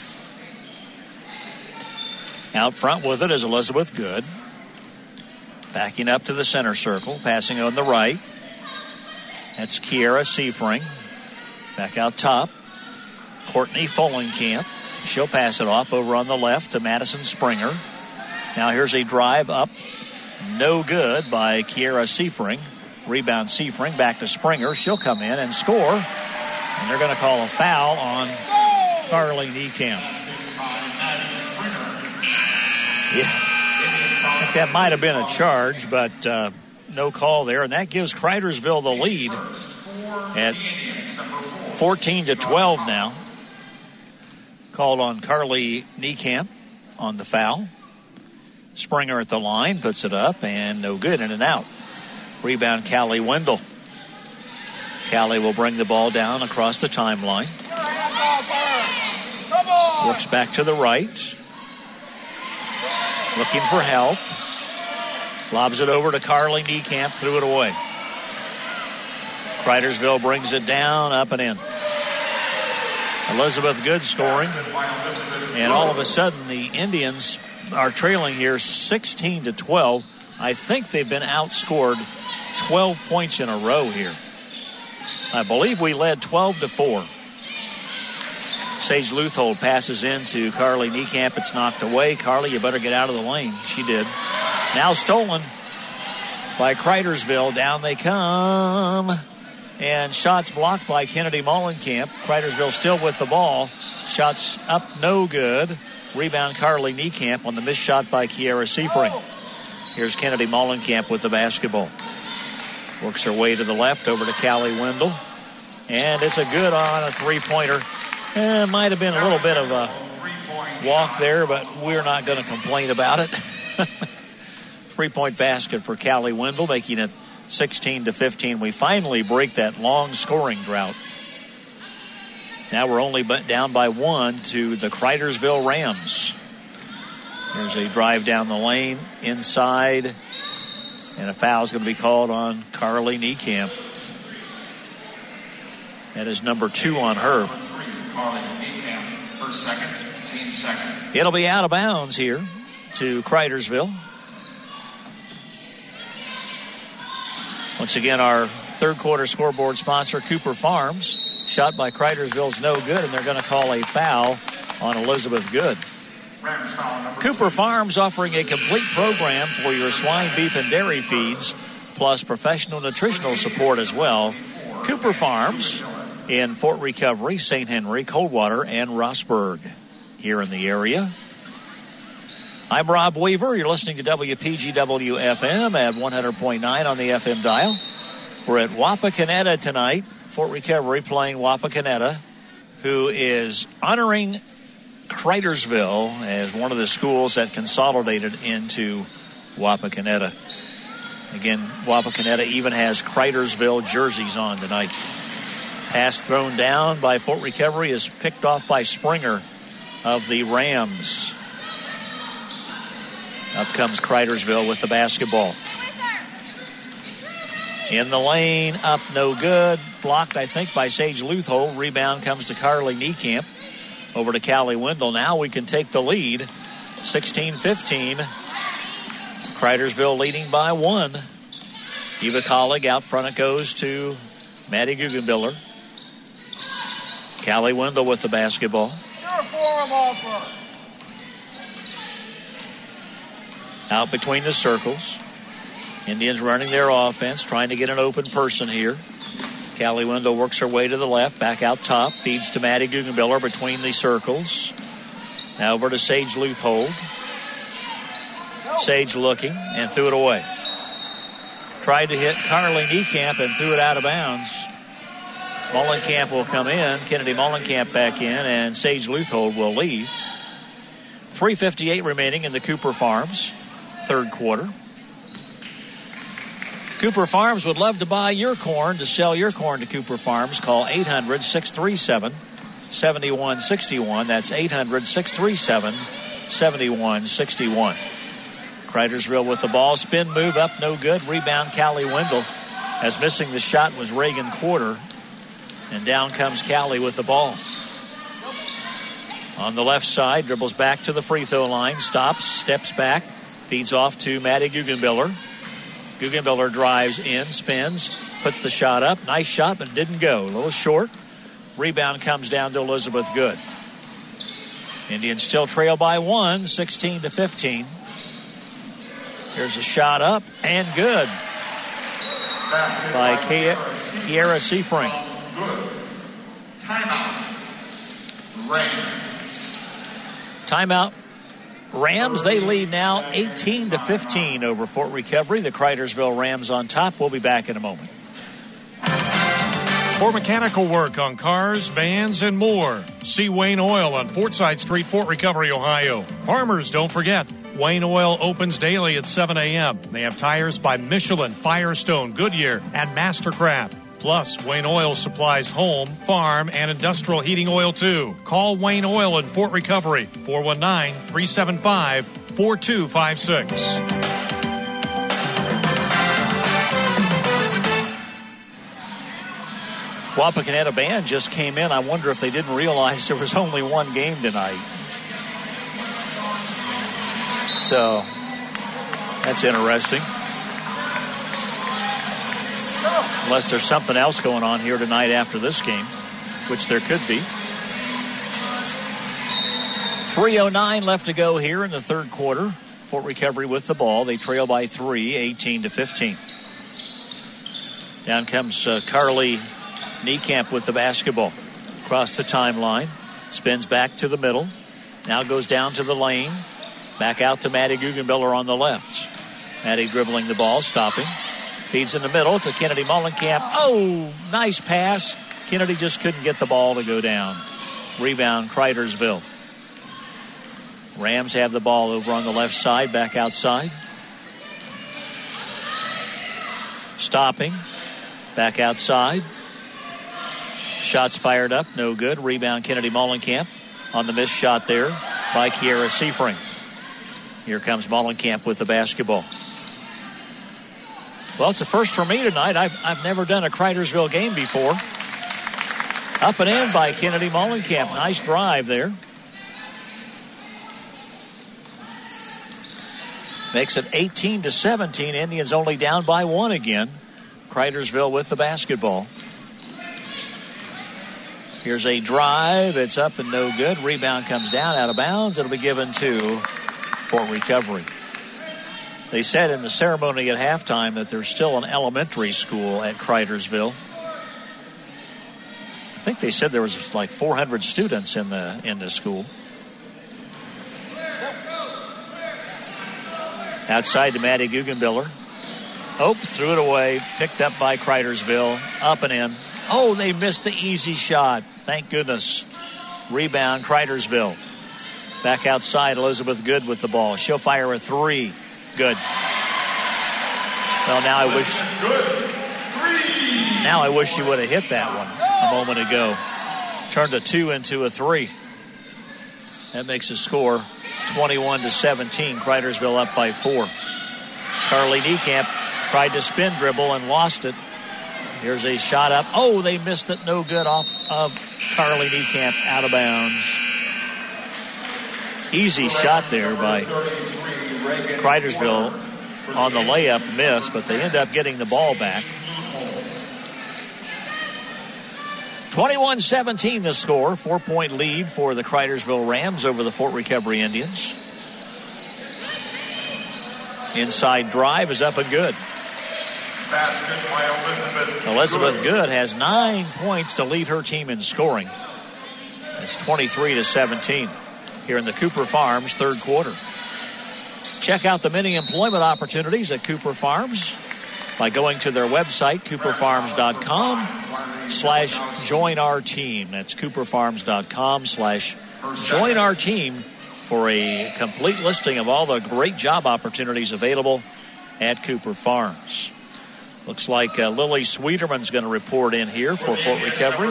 S2: Out front with it is Elizabeth Good. Backing up to the center circle, passing on the right. That's Kiera Seifring. Back out top. Courtney Folenkamp. She'll pass it off over on the left to Madison Springer. Now here's a drive up. No good by Kiera Seifring. Rebound Seifring back to Springer. She'll come in and score. And they're going to call a foul on Carly Niekamp. Yeah. I think that might have been a charge, but uh, no call there. And that gives Cridersville the lead at fourteen to twelve now. Called on Carly Niekamp on the foul. Springer at the line, puts it up, and no good, in and out. Rebound, Callie Wendell. Callie will bring the ball down across the timeline. Works back to the right. Looking for help. Lobs it over to Carly Niekamp, threw it away. Cridersville brings it down, up and in. Elizabeth Good scoring. And all of a sudden, the Indians are trailing here sixteen to twelve. I think they've been outscored twelve points in a row here. I believe we led twelve to four. Sage Luthold passes into Carly Niekamp. It's knocked away. Carly, you better get out of the lane. She did. Now stolen by Cridersville. Down they come. And shots blocked by Kennedy Mollenkamp. Cridersville still with the ball. Shots up, no good. Rebound, Carly Niekamp on the missed shot by Kiera Seifring. Here's Kennedy Mollenkamp with the basketball. Works her way to the left over to Callie Wendell. And it's a good on a three-pointer. Eh, might have been a little bit of a walk there, but we're not going to complain about it. Three-point basket for Callie Wendell, making it sixteen to fifteen. We finally break that long scoring drought. Now we're only down by one to the Cridersville Rams. There's a drive down the lane inside, and a foul is going to be called on Carly Niekamp. That is number two on her.
S5: Carly Niekamp, first second, team second.
S2: It'll be out of bounds here to Cridersville. Once again, our third quarter scoreboard sponsor, Cooper Farms. Shot by Cridersville's no good, and they're going to call a foul on Elizabeth Good. Cooper Farms offering a complete program for your swine, beef, and dairy feeds, plus professional nutritional support as well. Cooper Farms in Fort Recovery, Saint Henry, Coldwater, and Rossburg here in the area. I'm Rob Weaver. You're listening to W P G W F M at one hundred point nine on the F M dial. We're at Wapakoneta tonight. Fort Recovery playing Wapakoneta, who is honoring Cridersville as one of the schools that consolidated into Wapakoneta. Again, Wapakoneta even has Cridersville jerseys on tonight. Pass thrown down by Fort Recovery is picked off by Springer of the Rams. Up comes Cridersville with the basketball. In the lane, up no good. Blocked, I think, by Sage Luthold. Rebound comes to Carly Niekamp. Over to Callie Wendell. Now we can take the lead. sixteen fifteen. Cridersville leading by one. Eva Collig out front. It goes to Maddie Guggenbiller. Callie Wendell with the basketball. Out between the circles. Indians running their offense, trying to get an open person here. Callie Wendell works her way to the left, back out top, feeds to Maddie Guggenbiller between the circles. Now over to Sage Luthold. Sage looking and threw it away. Tried to hit Carly Niekamp and threw it out of bounds. Mollenkamp will come in, Kennedy Mollenkamp back in, and Sage Luthold will leave. three fifty-eight remaining in the Cooper Farms third quarter. Cooper Farms would love to buy your corn. To sell your corn to Cooper Farms, call eight hundred, six three seven, seven one six one. That's eight hundred, six three seven, seven one six one. Cridersville with the ball. Spin move up, no good. Rebound, Callie Wendell. As missing the shot was Reagan Quarter. And down comes Callie with the ball. On the left side, dribbles back to the free throw line, stops, steps back, feeds off to Maddie Guggenbiller. Guggenbiller drives in, spins, puts the shot up. Nice shot, but didn't go. A little short. Rebound comes down to Elizabeth Good. Indians still trail by one, sixteen to fifteen. Here's a shot up and good by Kiara Seafring.
S5: Good. Timeout. Rams.
S2: Timeout. Rams, they lead now eighteen to fifteen over Fort Recovery. The Cridersville Rams on top. We'll be back in a moment.
S4: For mechanical work on cars, vans, and more, see Wayne Oil on Fortside Street, Fort Recovery, Ohio. Farmers, don't forget, Wayne Oil opens daily at seven a.m. They have tires by Michelin, Firestone, Goodyear, and Mastercraft. Plus, Wayne Oil supplies home, farm, and industrial heating oil, too. Call Wayne Oil in Fort Recovery, four one nine, three seven five, four two five six.
S2: Wapakoneta band just came in. I wonder if they didn't realize there was only one game tonight. So, that's interesting. Unless there's something else going on here tonight after this game, which there could be. three oh nine left to go here in the third quarter. Fort Recovery with the ball. They trail by three, eighteen to fifteen. Down comes uh, Carly Niekamp with the basketball. Across the timeline. Spins back to the middle. Now goes down to the lane. Back out to Maddie Guggenbiller on the left. Maddie dribbling the ball, stopping. Feeds in the middle to Kennedy Mullenkamp. Oh, nice pass. Kennedy just couldn't get the ball to go down. Rebound, Cridersville. Rams have the ball over on the left side, back outside. Stopping. Back outside. Shots fired up, no good. Rebound, Kennedy Mullenkamp on the missed shot there by Kiara Seafring. Here comes Mullenkamp with the basketball. Well, it's a first for me tonight. I've I've never done a Cridersville game before. Up and in by Kennedy Mullenkamp. Nice drive there. Makes it eighteen to seventeen. Indians only down by one again. Cridersville with the basketball. Here's a drive. It's up and no good. Rebound comes down out of bounds. It'll be given to Fort Recovery. They said in the ceremony at halftime that there's still an elementary school at Cridersville. I think they said there was like four hundred students in the in the school. Outside to Maddie Guggenbiller. Oh, threw it away. Picked up by Cridersville. Up and in. Oh, they missed the easy shot. Thank goodness. Rebound, Cridersville. Back outside, Elizabeth Good with the ball. She'll fire a three. Good. Well, now I wish. Now I wish she would have hit that one a moment ago. Turned a two into a three. That makes the score twenty-one to seventeen. Cridersville up by four. Carly Niekamp tried to spin dribble and lost it. Here's a shot up. Oh, they missed it. No good off of Carly Niekamp, out of bounds. Easy shot there by Cridersville on the layup miss, but they end up getting the ball back. twenty-one seventeen the score. Four-point lead for the Cridersville Rams over the Fort Recovery Indians. Inside drive is up and good.
S5: Basket by Elizabeth.
S2: Elizabeth Good has nine points to lead her team in scoring. It's twenty-three to seventeen here in the Cooper Farms third quarter. Check out the many employment opportunities at Cooper Farms by going to their website, cooper farms dot com slash join our team. That's cooper farms dot com slash join our team for a complete listing of all the great job opportunities available at Cooper Farms. Looks like uh, Lily Sweeterman's going to report in here for Fort Recovery.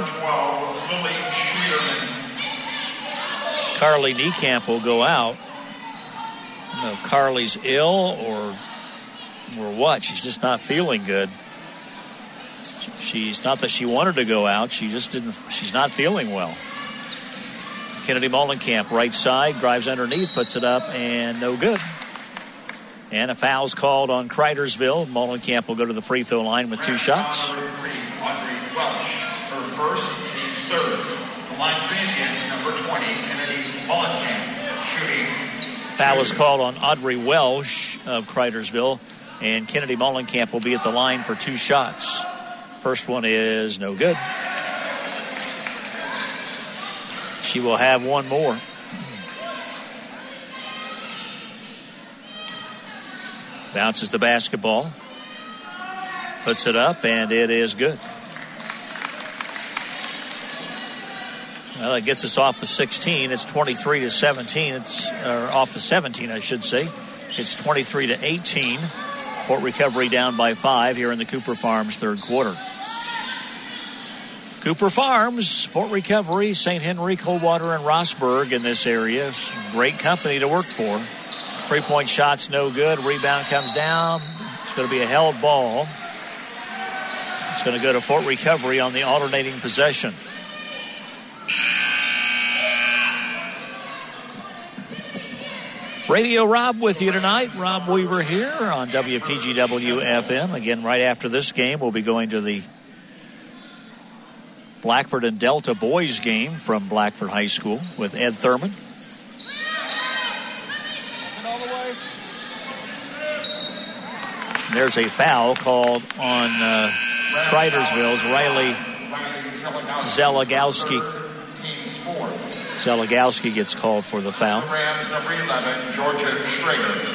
S2: Carly Niekamp will go out. I don't know if Carly's ill or or what. She's just not feeling good. She's not that she wanted to go out. She just didn't. She's not feeling well. Kennedy Molenkamp, right side, drives underneath, puts it up, and no good. And a foul's called on Cridersville. Molenkamp will go to the free throw line with two shots.
S5: Number three, Audrey Welsh. Her first, team's third. The line for Indians, number twenty, Kennedy Molenkamp, shooting.
S2: Foul is called on Audrey Welsh of Cridersville, and Kennedy Molenkamp will be at the line for two shots. First one is no good. She will have one more. Bounces the basketball. Puts it up, and it is good. Well, that gets us off the sixteen. It's twenty-three to seventeen. It's or off the seventeen, I should say. It's twenty-three to eighteen. Fort Recovery down by five here in the Cooper Farms third quarter. Cooper Farms, Fort Recovery, Saint Henry, Coldwater, and Rossburg in this area. Great company to work for. Three-point shot's no good. Rebound comes down. It's going to be a held ball. It's going to go to Fort Recovery on the alternating possession. Radio Rob with you tonight. Rob Weaver here on W P G W F M. Again, right after this game, we'll be going to the Blackford and Delta boys game from Blackford High School with Ed Thurman. There's a foul called on uh, Cridersville's Riley Zelagowski. Zelagowski gets called for the foul.
S5: Rams, number eleven, Georgia Schrager.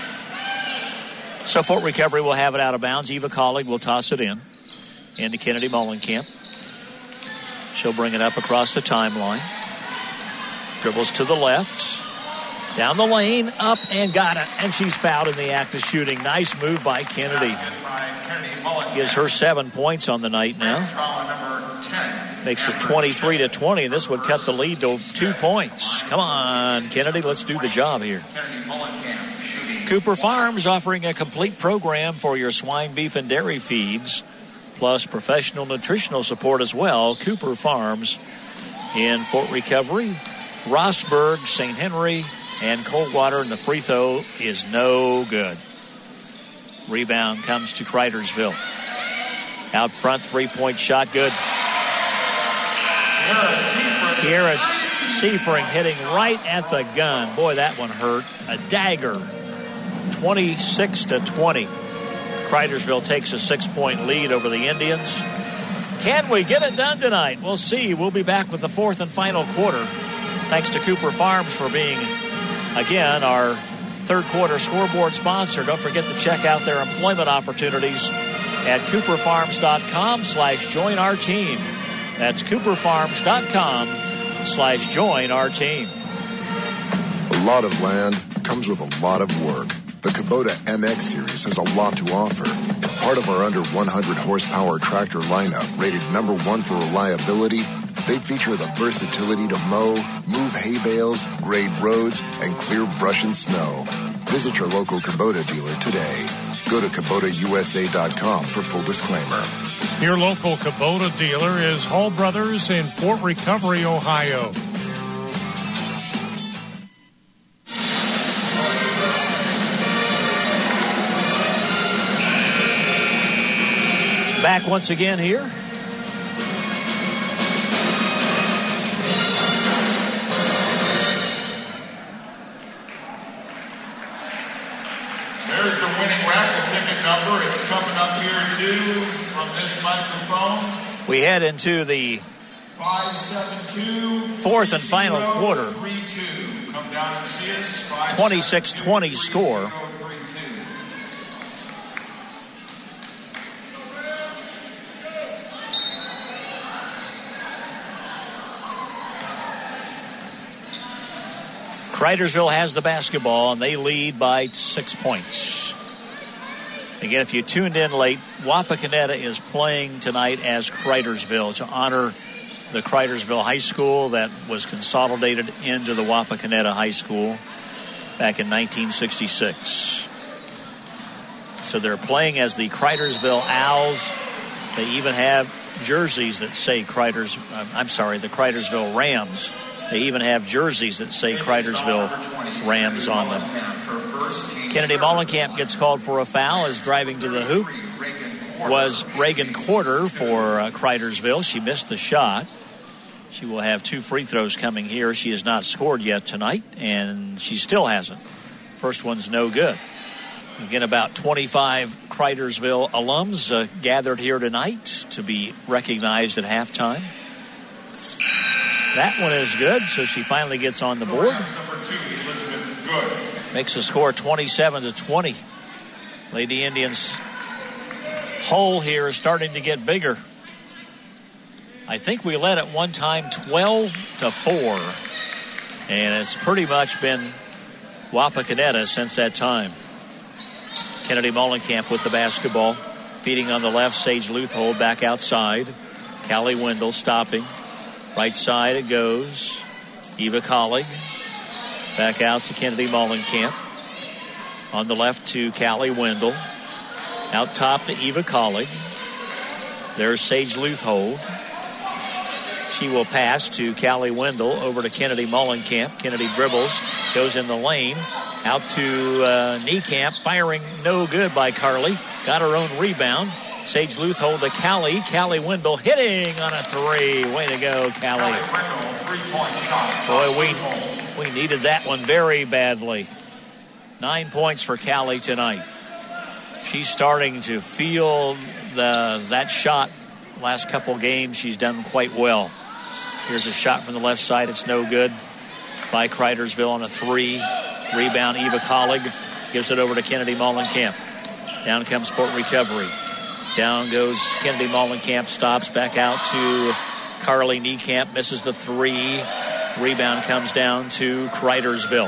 S2: So Fort Recovery will have it out of bounds. Eva Collig will toss it in. Into Kennedy Molenkamp. She'll bring it up across the timeline. Dribbles to the left. Down the lane, up, and got it. And she's fouled in the act of shooting. Nice move by Kennedy. Gives her seven points on the night now. Makes it twenty-three to twenty. This would cut the lead to two points. Come on, Kennedy, let's do the job here. Cooper Farms offering a complete program for your swine, beef, and dairy feeds, plus professional nutritional support as well. Cooper Farms in Fort Recovery, Rossburg, Saint Henry, and Coldwater, and the free throw is no good. Rebound comes to Cridersville. Out front, three-point shot, good. Kiera Seifring hitting right at the gun. Boy, that one hurt. A dagger. twenty-six to twenty. Cridersville takes a six-point lead over the Indians. Can we get it done tonight? We'll see. We'll be back with the fourth and final quarter. Thanks to Cooper Farms for being, again, our third quarter scoreboard sponsor. Don't forget to check out their employment opportunities at cooperfarms.com slash join our team. That's cooperfarms.com slash join our team.
S3: A lot of land comes with a lot of work. The Kubota M X Series has a lot to offer. Part of our under one hundred horsepower tractor lineup, rated number one for reliability, they feature the versatility to mow, move hay bales, grade roads, and clear brush and snow. Visit your local Kubota dealer today. Go to Kubota U S A dot com for full disclaimer.
S4: Your local Kubota dealer is Hall Brothers in Fort Recovery, Ohio.
S2: Back once again here.
S5: There's the winning raffle ticket number. It's coming up here, too, from this microphone.
S2: We head into the
S5: five seven two
S2: fourth and final quarter.
S5: three two. Come down and see us.
S2: twenty-six twenty score. Cridersville has the basketball, and they lead by six points. Again, if you tuned in late, Wapakoneta is playing tonight as Cridersville to honor the Cridersville High School that was consolidated into the Wapakoneta High School back in nineteen sixty-six. So they're playing as the Cridersville Owls They even have jerseys that say Critters, I'm sorry, the Cridersville Rams. They even have jerseys that say Cridersville Rams on them. Kennedy Mollenkamp gets called for a foul as driving to the hoop was Reagan Quarter for uh, Cridersville. She missed the shot. She will have two free throws coming here. She has not scored yet tonight, and she still hasn't. First one's no good. Again, about twenty-five Cridersville alums uh, gathered here tonight to be recognized at halftime. That one is good, so she finally gets on the board. Makes the score twenty-seven to twenty. Lady Indians' hole here is starting to get bigger. I think we led at one time twelve to four, and it's pretty much been Wapakoneta since that time. Kennedy Mollenkamp with the basketball. Feeding on the left, Sage Leuthold back outside. Callie Wendell stopping. Right side it goes. Eva Collig. Back out to Kennedy Mollenkamp. On the left to Callie Wendell. Out top to Eva Collig. There's Sage Leuthold. She will pass to Callie Wendell over to Kennedy Mollenkamp. Kennedy dribbles, goes in the lane. Out to uh, Niekamp, firing no good by Carly. Got her own rebound. Sage Leuthold to Callie. Callie Wendell hitting on a three. Way to go, Callie. Boy, we, we needed that one very badly. Nine points for Callie tonight. She's starting to feel the that shot. Last couple games, she's done quite well. Here's a shot from the left side. It's no good by Cridersville on a three. Rebound, Eva Collig gives it over to Kennedy Mollenkamp. Down comes Fort Recovery. Down goes Kennedy Mollenkamp, stops back out to Carly Niekamp, misses the three. Rebound comes down to Cridersville.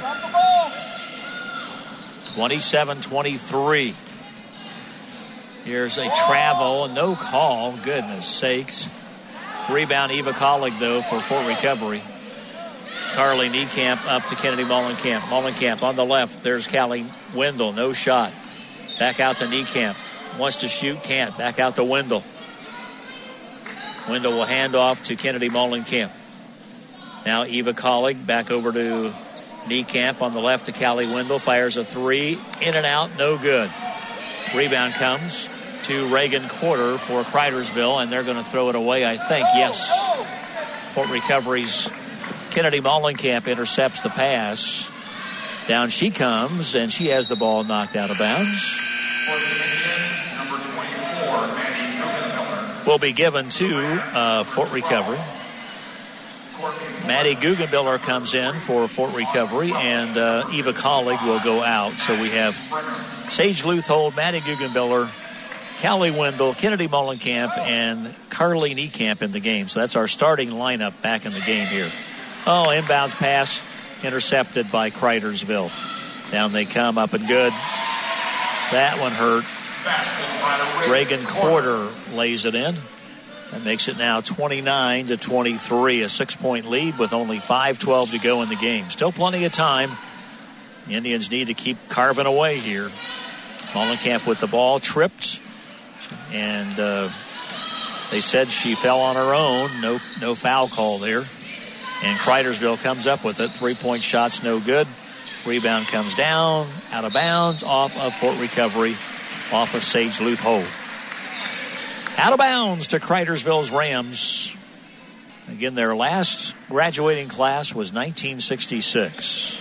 S2: twenty-seven twenty-three. Here's a travel, no call, goodness sakes. Rebound, Eva Collig, though, for Fort Recovery. Carly Niekamp up to Kennedy Mollenkamp. Mollenkamp on the left. There's Callie Wendell. No shot. Back out to Niekamp. Wants to shoot. Can't. Back out to Wendell. Wendell will hand off to Kennedy Mollenkamp. Now Eva Collig back over to Niekamp on the left to Callie Wendell. Fires a three. In and out. No good. Rebound comes to Reagan Quarter for Cridersville, and they're going to throw it away, I think. Yes. Fort Recovery's Kennedy Mollenkamp intercepts the pass. Down she comes, and she has the ball knocked out of bounds.
S5: Number twenty-four, Maddie Guggenbiller.
S2: Will be given to uh, Fort Recovery. Maddie Guggenbiller comes in for Fort Recovery, and uh, Eva Collig will go out. So we have Sage Leuthold, Maddie Guggenbiller, Callie Wendell, Kennedy Mollenkamp, and Carly Niekamp in the game. So that's our starting lineup back in the game here. Oh, inbounds pass intercepted by Cridersville. Down they come, up and good. That one hurt. Reagan Quarter lays it in. That makes it now twenty-nine to twenty-three, a six-point lead with only five twelve to go in the game. Still plenty of time. The Indians need to keep carving away here. Mollenkamp with the ball, tripped, and uh, they said she fell on her own. No, no foul call there. And Cridersville comes up with it. Three-point shots, no good. Rebound comes down, out of bounds, off of Fort Recovery, off of Sage Leuthold. Out of bounds to Cridersville's Rams. Again, their last graduating class was nineteen sixty-six.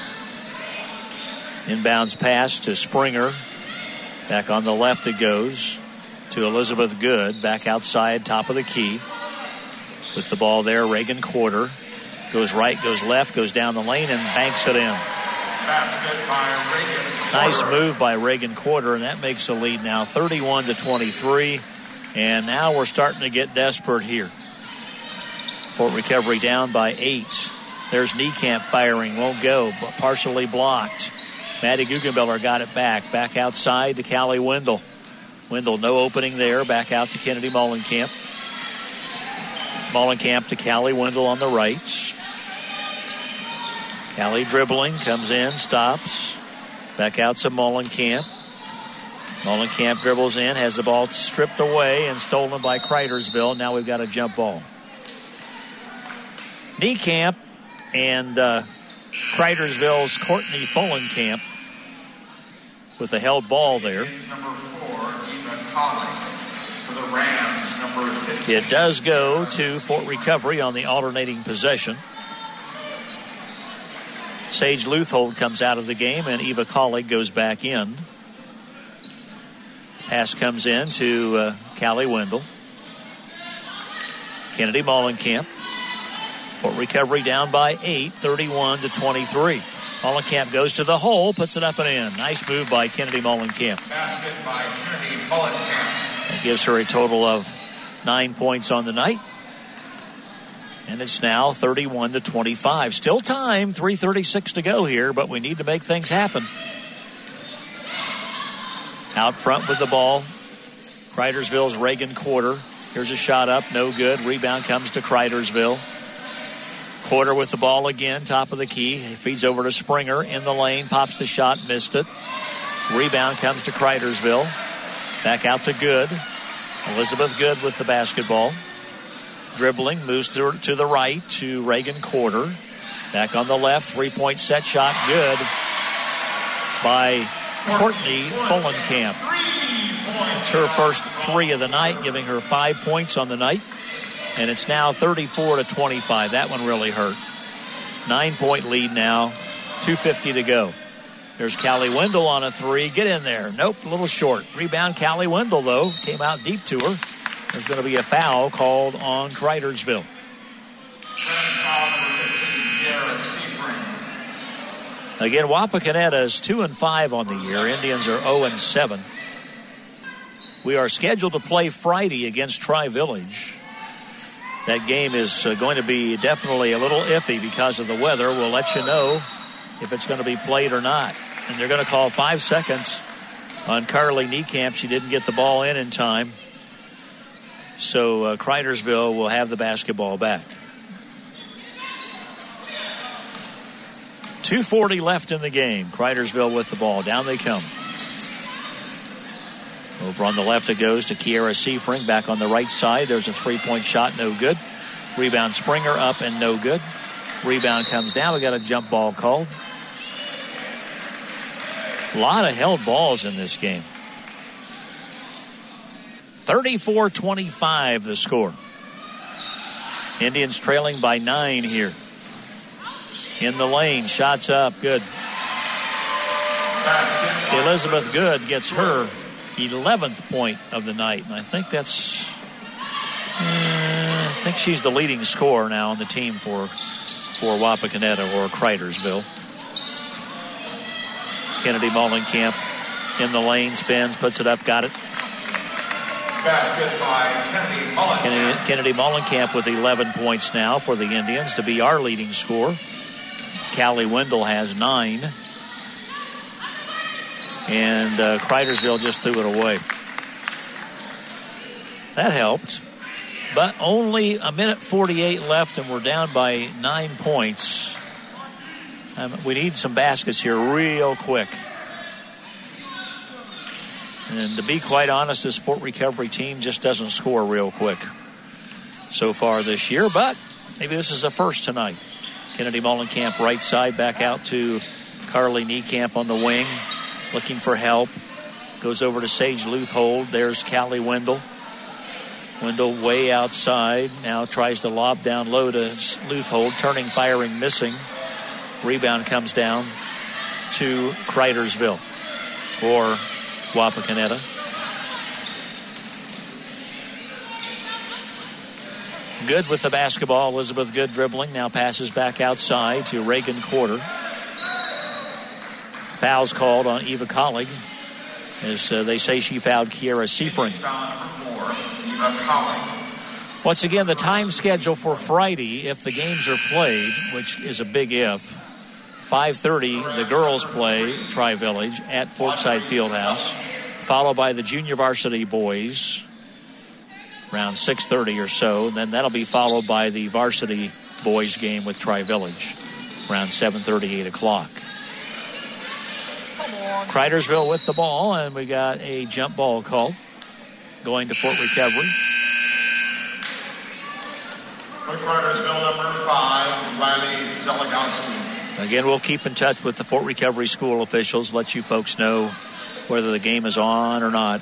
S2: Inbounds pass to Springer. Back on the left it goes to Elizabeth Good. Back outside, top of the key. With the ball there, Reagan Quarter. Goes right, goes left, goes down the lane, and banks it in.
S5: Basket by Reagan Quarter.
S2: Nice move by Reagan Quarter, and that makes the lead now thirty-one to twenty-three. And now we're starting to get desperate here. Fort Recovery down by eight. There's Niekamp firing, won't go, but partially blocked. Maddie Guggenbiller got it back. Back outside to Callie Wendell. Wendell, no opening there. Back out to Kennedy Mollenkamp. Mollenkamp to Callie Wendell on the right. Callie dribbling, comes in, stops. Back out to Mollenkamp. Molenkamp dribbles in, has the ball stripped away and stolen by Cridersville. Now we've got a jump ball. Niekamp and uh, Cridersville's Courtney Folenkamp with a held ball there.
S5: Number four, Eva Colley. For the Rams, number fifteen.
S2: It does go to Fort Recovery on the alternating possession. Sage Luthold comes out of the game, and Eva Colley goes back in. Pass comes in to uh, Callie Wendell. Kennedy Molenkamp. Fort Recovery down by eight, thirty-one to twenty-three. Molenkamp goes to the hole, puts it up and in. Nice move by Kennedy Molenkamp.
S5: Basket by Kennedy Molenkamp.
S2: That gives her a total of nine points on the night. And it's now thirty-one to twenty-five. Still time, three thirty-six to go here, but we need to make things happen. Out front with the ball, Cridersville's Reagan Quarter. Here's a shot up, no good. Rebound comes to Cridersville. Quarter with the ball again, top of the key. Feeds over to Springer in the lane, pops the shot, missed it. Rebound comes to Cridersville. Back out to Good. Elizabeth Good with the basketball. Dribbling, moves through to the right to Reagan Quarter. Back on the left, three-point set shot, good by Courtney Folenkamp. It's her first three of the night, giving her five points on the night. And it's now thirty-four to twenty-five. That one really hurt. Nine-point lead now, two fifty to go. There's Callie Wendell on a three. Get in there. Nope, a little short. Rebound, Callie Wendell, though. Came out deep to her. There's going to be a foul called on Cridersville. Again, Wapakoneta is two and five on the year. Indians are zero and seven. We are scheduled to play Friday against Tri-Village. That game is uh, going to be definitely a little iffy because of the weather. We'll let you know if it's going to be played or not. And they're going to call five seconds on Carly Niekamp. She didn't get the ball in in time. So uh, Cridersville will have the basketball back. two forty left in the game. Cridersville with the ball. Down they come. Over on the left it goes to Kiera Seifring. Back on the right side, there's a three-point shot, no good. Rebound Springer up and no good. Rebound comes down. We got a jump ball called. A lot of held balls in this game. thirty-four twenty-five the score. Indians trailing by nine here. In the lane, shots up, good. Elizabeth Good gets her eleventh point of the night, and I think that's, uh, I think she's the leading scorer now on the team for for Wapakoneta or Cridersville. Kennedy Molenkamp in the lane, spins, puts it up, got it.
S5: Basket by Kennedy Molenkamp.
S2: Kennedy, Kennedy Molenkamp with eleven points now for the Indians to be our leading scorer. Callie Wendell has nine. And uh, Cridersville just threw it away. That helped. But only a minute forty-eight left, and we're down by nine points. Um, we need some baskets here real quick. And to be quite honest, this Fort Recovery team just doesn't score real quick so far this year. But maybe this is a first tonight. Kennedy Molenkamp right side, back out to Carly Niekamp on the wing. Looking for help. Goes over to Sage Luthold. There's Callie Wendell. Wendell way outside. Now tries to lob down low to Luthold. Turning, firing, missing. Rebound comes down to Cridersville or Wapakoneta. Good with the basketball. Elizabeth Good dribbling. Now passes back outside to Reagan Quarter. Fouls called on Eva Collig, as uh, they say she fouled Kiera Seifring. Once again, the time schedule for Friday, if the games are played, which is a big if, five thirty, the girls play Tri-Village at Fortside Fieldhouse, followed by the junior varsity boys around six thirty or so. And then that'll be followed by the varsity boys game with Tri-Village around seven thirty, eight o'clock. Cridersville with the ball, and we got a jump ball called going to Fort Recovery.
S5: For Cridersville, number five, Riley Zelegoski.
S2: Again, we'll keep in touch with the Fort Recovery School officials, let you folks know whether the game is on or not.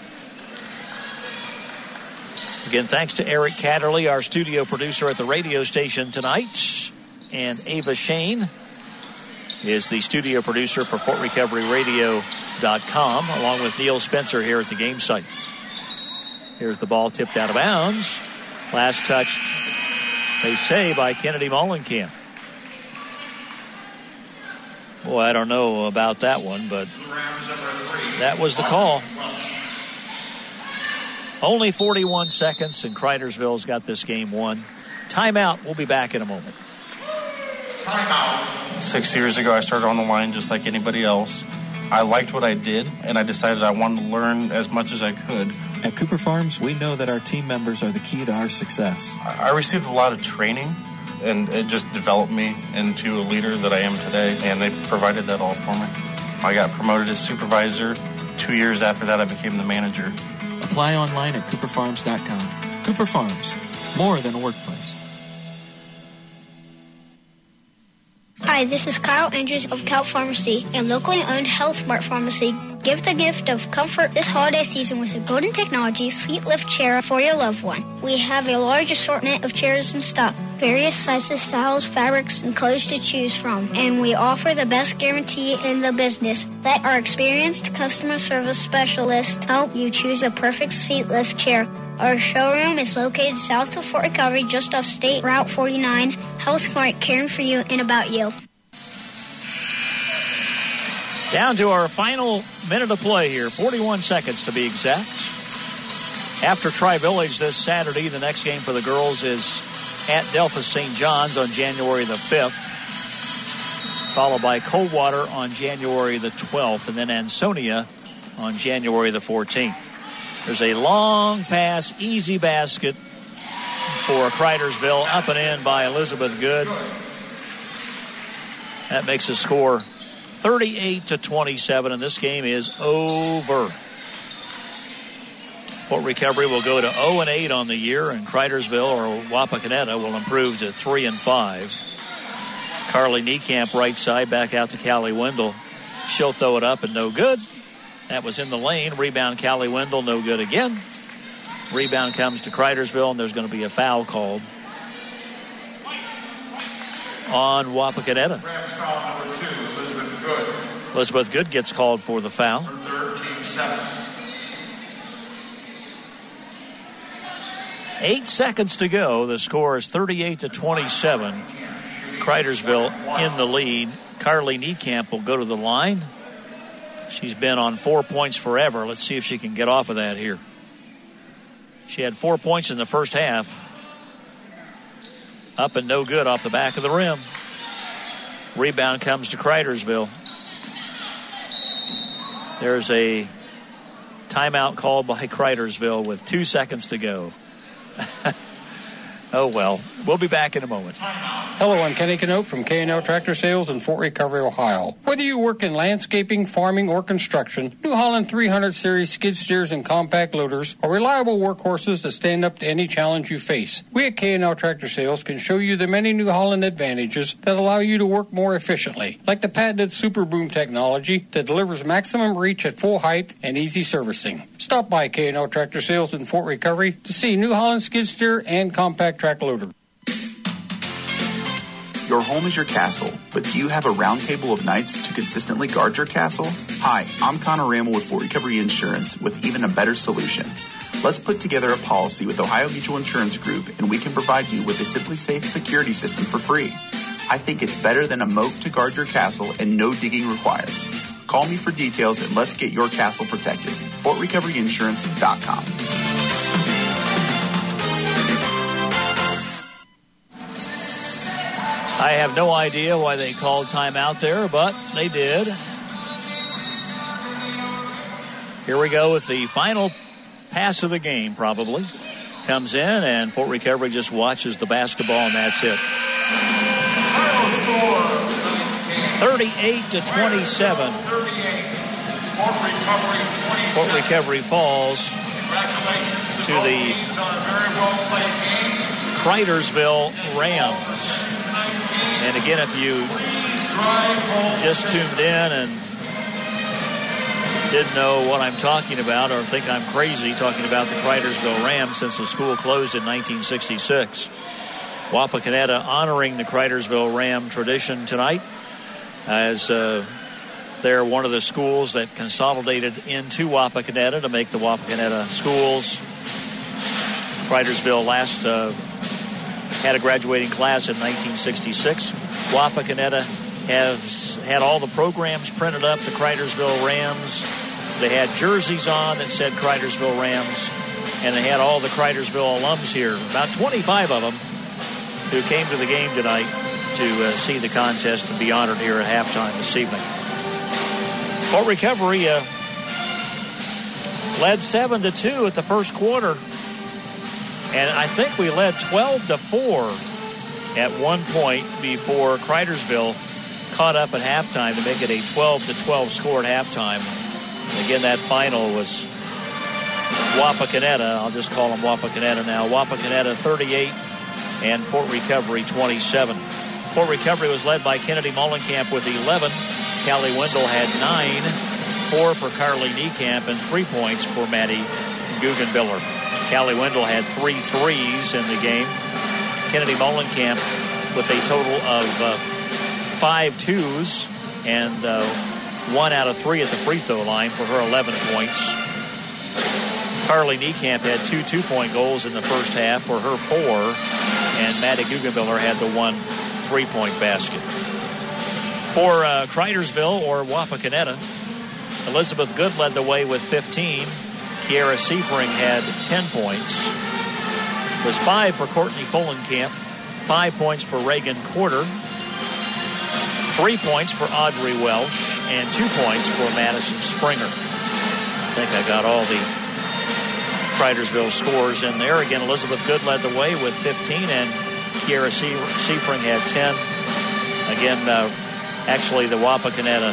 S2: Again, thanks to Eric Catterley, our studio producer at the radio station tonight. And Ava Shane is the studio producer for Fort Recovery Radio dot com, along with Neil Spencer here at the game site. Here's the ball tipped out of bounds. Last touch, they say, by Kennedy Mollenkamp. Boy, I don't know about that one, but that was the call. Only forty-one seconds, and Cridersville's got this game won. Timeout. We'll be back in a moment.
S5: Timeout.
S15: Six years ago, I started on the line just like anybody else. I liked what I did, and I decided I wanted to learn as much as I could.
S7: At Cooper Farms, we know that our team members are the key to our success.
S15: I received a lot of training, and it just developed me into a leader that I am today, and they provided that all for me. I got promoted as supervisor. Two years after that, I became the manager.
S7: Apply online at cooper farms dot com. Cooper Farms, more than a workplace.
S6: Hi, this is Kyle Andrews of Cal Pharmacy, a locally owned Health Smart pharmacy. Give the gift of comfort this holiday season with a Golden Technology seat lift chair for your loved one. We have a large assortment of chairs in stock, various sizes, styles, fabrics, and colors to choose from. And we offer the best guarantee in the business. Let our experienced customer service specialists help you choose a perfect seat lift chair. Our showroom is located south of Fort Recovery, just off State Route forty-nine. Health Smart, caring for you and about you.
S2: Down to our final minute of play here, forty-one seconds to be exact. After Tri-Village this Saturday, the next game for the girls is at Delphos Saint John's on January the fifth, followed by Coldwater on January the twelfth, and then Ansonia on January the fourteenth. There's a long pass, easy basket for Cridersville, up and in by Elizabeth Good. That makes the score thirty-eight to twenty-seven, and this game is over. Fort Recovery will go to oh and eight on the year, and Cridersville or Wapakoneta will improve to three and five. Carly Niekamp right side, back out to Callie Wendell. She'll throw it up and no good. That was in the lane. Rebound, Callie Wendell, no good again. Rebound comes to Cridersville, and there's going to be a foul called on Wapakoneta.
S5: Number two, Elizabeth Good.
S2: Elizabeth Good gets called for the foul.
S5: Her third, team seven.
S2: Eight seconds to go. The score is thirty-eight to twenty-seven. Cridersville in the lead. Carly Niekamp will go to the line. She's been on four points forever. Let's see if she can get off of that here. She had four points in the first half. Up and no good off the back of the rim. Rebound comes to Cridersville. There's a timeout called by Cridersville with two seconds to go. Oh, well. We'll be back in a moment.
S9: Hello, I'm Kenny Canote from K and L Tractor Sales in Fort Recovery, Ohio. Whether you work in landscaping, farming, or construction, New Holland three hundred series skid steers and compact loaders are reliable workhorses that stand up to any challenge you face. We at K and L Tractor Sales can show you the many New Holland advantages that allow you to work more efficiently, like the patented Super Boom technology that delivers maximum reach at full height and easy servicing. Stop by K and L Tractor Sales in Fort Recovery to see New Holland skid steer and compact track loader.
S8: Your home is your castle, but do you have a round table of knights to consistently guard your castle? Hi, I'm Connor Rammel with Fort Recovery Insurance with even a better solution. Let's put together a policy with Ohio Mutual Insurance Group, and we can provide you with a Simply Safe security system for free. I think it's better than a moat to guard your castle and no digging required. Call me for details and let's get your castle protected. Fort Recovery Insurance dot com.
S2: I have no idea why they called timeout there, but they did. Here we go with the final pass of the game, probably. Comes in, and Fort Recovery just watches the basketball, and that's it. thirty-eight to twenty-seven. Fort Recovery Falls to the Cridersville Rams. And again, if you just tuned in and didn't know what I'm talking about or think I'm crazy talking about the Cridersville Rams since the school closed in nineteen sixty-six, Wapakoneta honoring the Cridersville Ram tradition tonight as uh, they're one of the schools that consolidated into Wapakoneta to make the Wapakoneta schools. Cridersville last uh, had a graduating class in nineteen sixty-six. Wapakoneta has had all the programs printed up, the Cridersville Rams. They had jerseys on that said Cridersville Rams, and they had all the Cridersville alums here, about twenty-five of them, who came to the game tonight to uh, see the contest and be honored here at halftime this evening. Fort Recovery uh, led seven to two at the first quarter, and I think we led twelve to four at one point before Cridersville caught up at halftime to make it a twelve to twelve score at halftime. Again, that final was Wapakoneta. I'll just call them Wapakoneta now. Wapakoneta thirty-eight and Fort Recovery twenty-seven. Fort Recovery was led by Kennedy Mollenkamp with eleven. Callie Wendell had nine, four for Carly Niekamp, and three points for Maddie Guggenbiller. Callie Wendell had three threes in the game. Kennedy Mollenkamp with a total of uh, five twos and uh, one out of three at the free throw line for her eleven points. Carly Niekamp had two two-point goals in the first half for her four, and Maddie Guggenbiller had the one three-point basket. For uh, Cridersville or Wapakoneta, Elizabeth Good led the way with fifteen. Kiara Seifring had ten points. It was five for Courtney Follenkamp, five points for Reagan Quarter, three points for Audrey Welsh, and two points for Madison Springer. I think I got all the Cridersville scores in there. Again, Elizabeth Good led the way with fifteen, and Kiara Seifring had ten. Again, uh, actually the Wapakoneta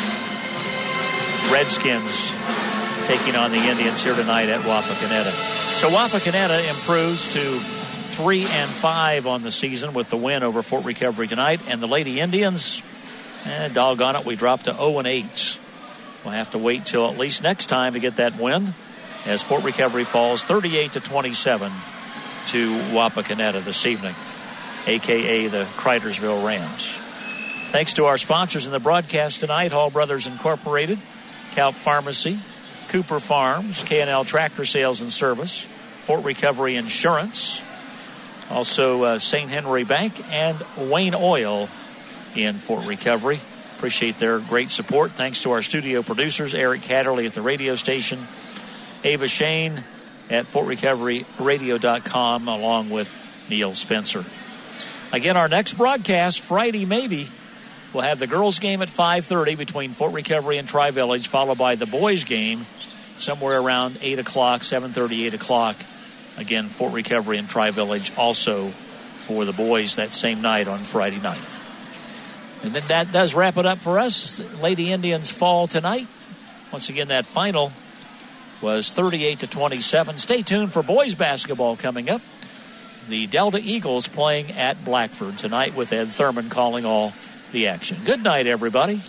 S2: Redskins taking on the Indians here tonight at Wapakoneta. So Wapakoneta improves to three and five on the season with the win over Fort Recovery tonight, and the Lady Indians, eh, doggone it, we dropped to oh and eight. We'll have to wait till at least next time to get that win, as Fort Recovery falls thirty-eight to twenty-seven to Wapakoneta this evening, a k a the Cridersville Rams. Thanks to our sponsors in the broadcast tonight, Hall Brothers Incorporated, Calp Pharmacy, Cooper Farms, K and L Tractor Sales and Service, Fort Recovery Insurance, also uh, Saint Henry Bank, and Wayne Oil in Fort Recovery. Appreciate their great support. Thanks to our studio producers, Eric Catterley at the radio station, Ava Shane at Fort Recovery Radio dot com, along with Neil Spencer. Again, our next broadcast, Friday maybe, we'll have the girls' game at five thirty between Fort Recovery and Tri-Village, followed by the boys' game somewhere around eight o'clock, seven thirty, eight o'clock. Again, Fort Recovery and Tri-Village also for the boys that same night on Friday night. And then that does wrap it up for us. Lady Indians fall tonight. Once again, that final was thirty-eight to twenty-seven. Stay tuned for boys basketball coming up. The Delta Eagles playing at Blackford tonight with Ed Thurman calling all the action. Good night, everybody.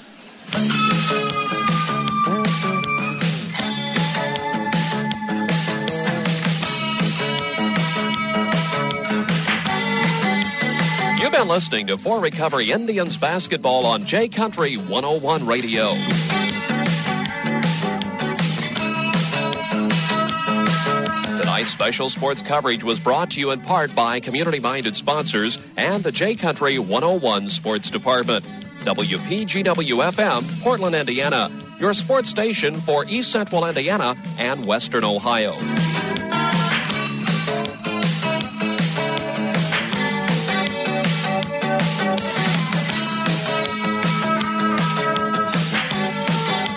S1: You've been listening to Fort Recovery Indians basketball on J Country one oh one Radio. Tonight's special sports coverage was brought to you in part by community-minded sponsors and the J Country one oh one Sports Department. W P G W F M, Portland, Indiana, your sports station for East Central Indiana and Western Ohio.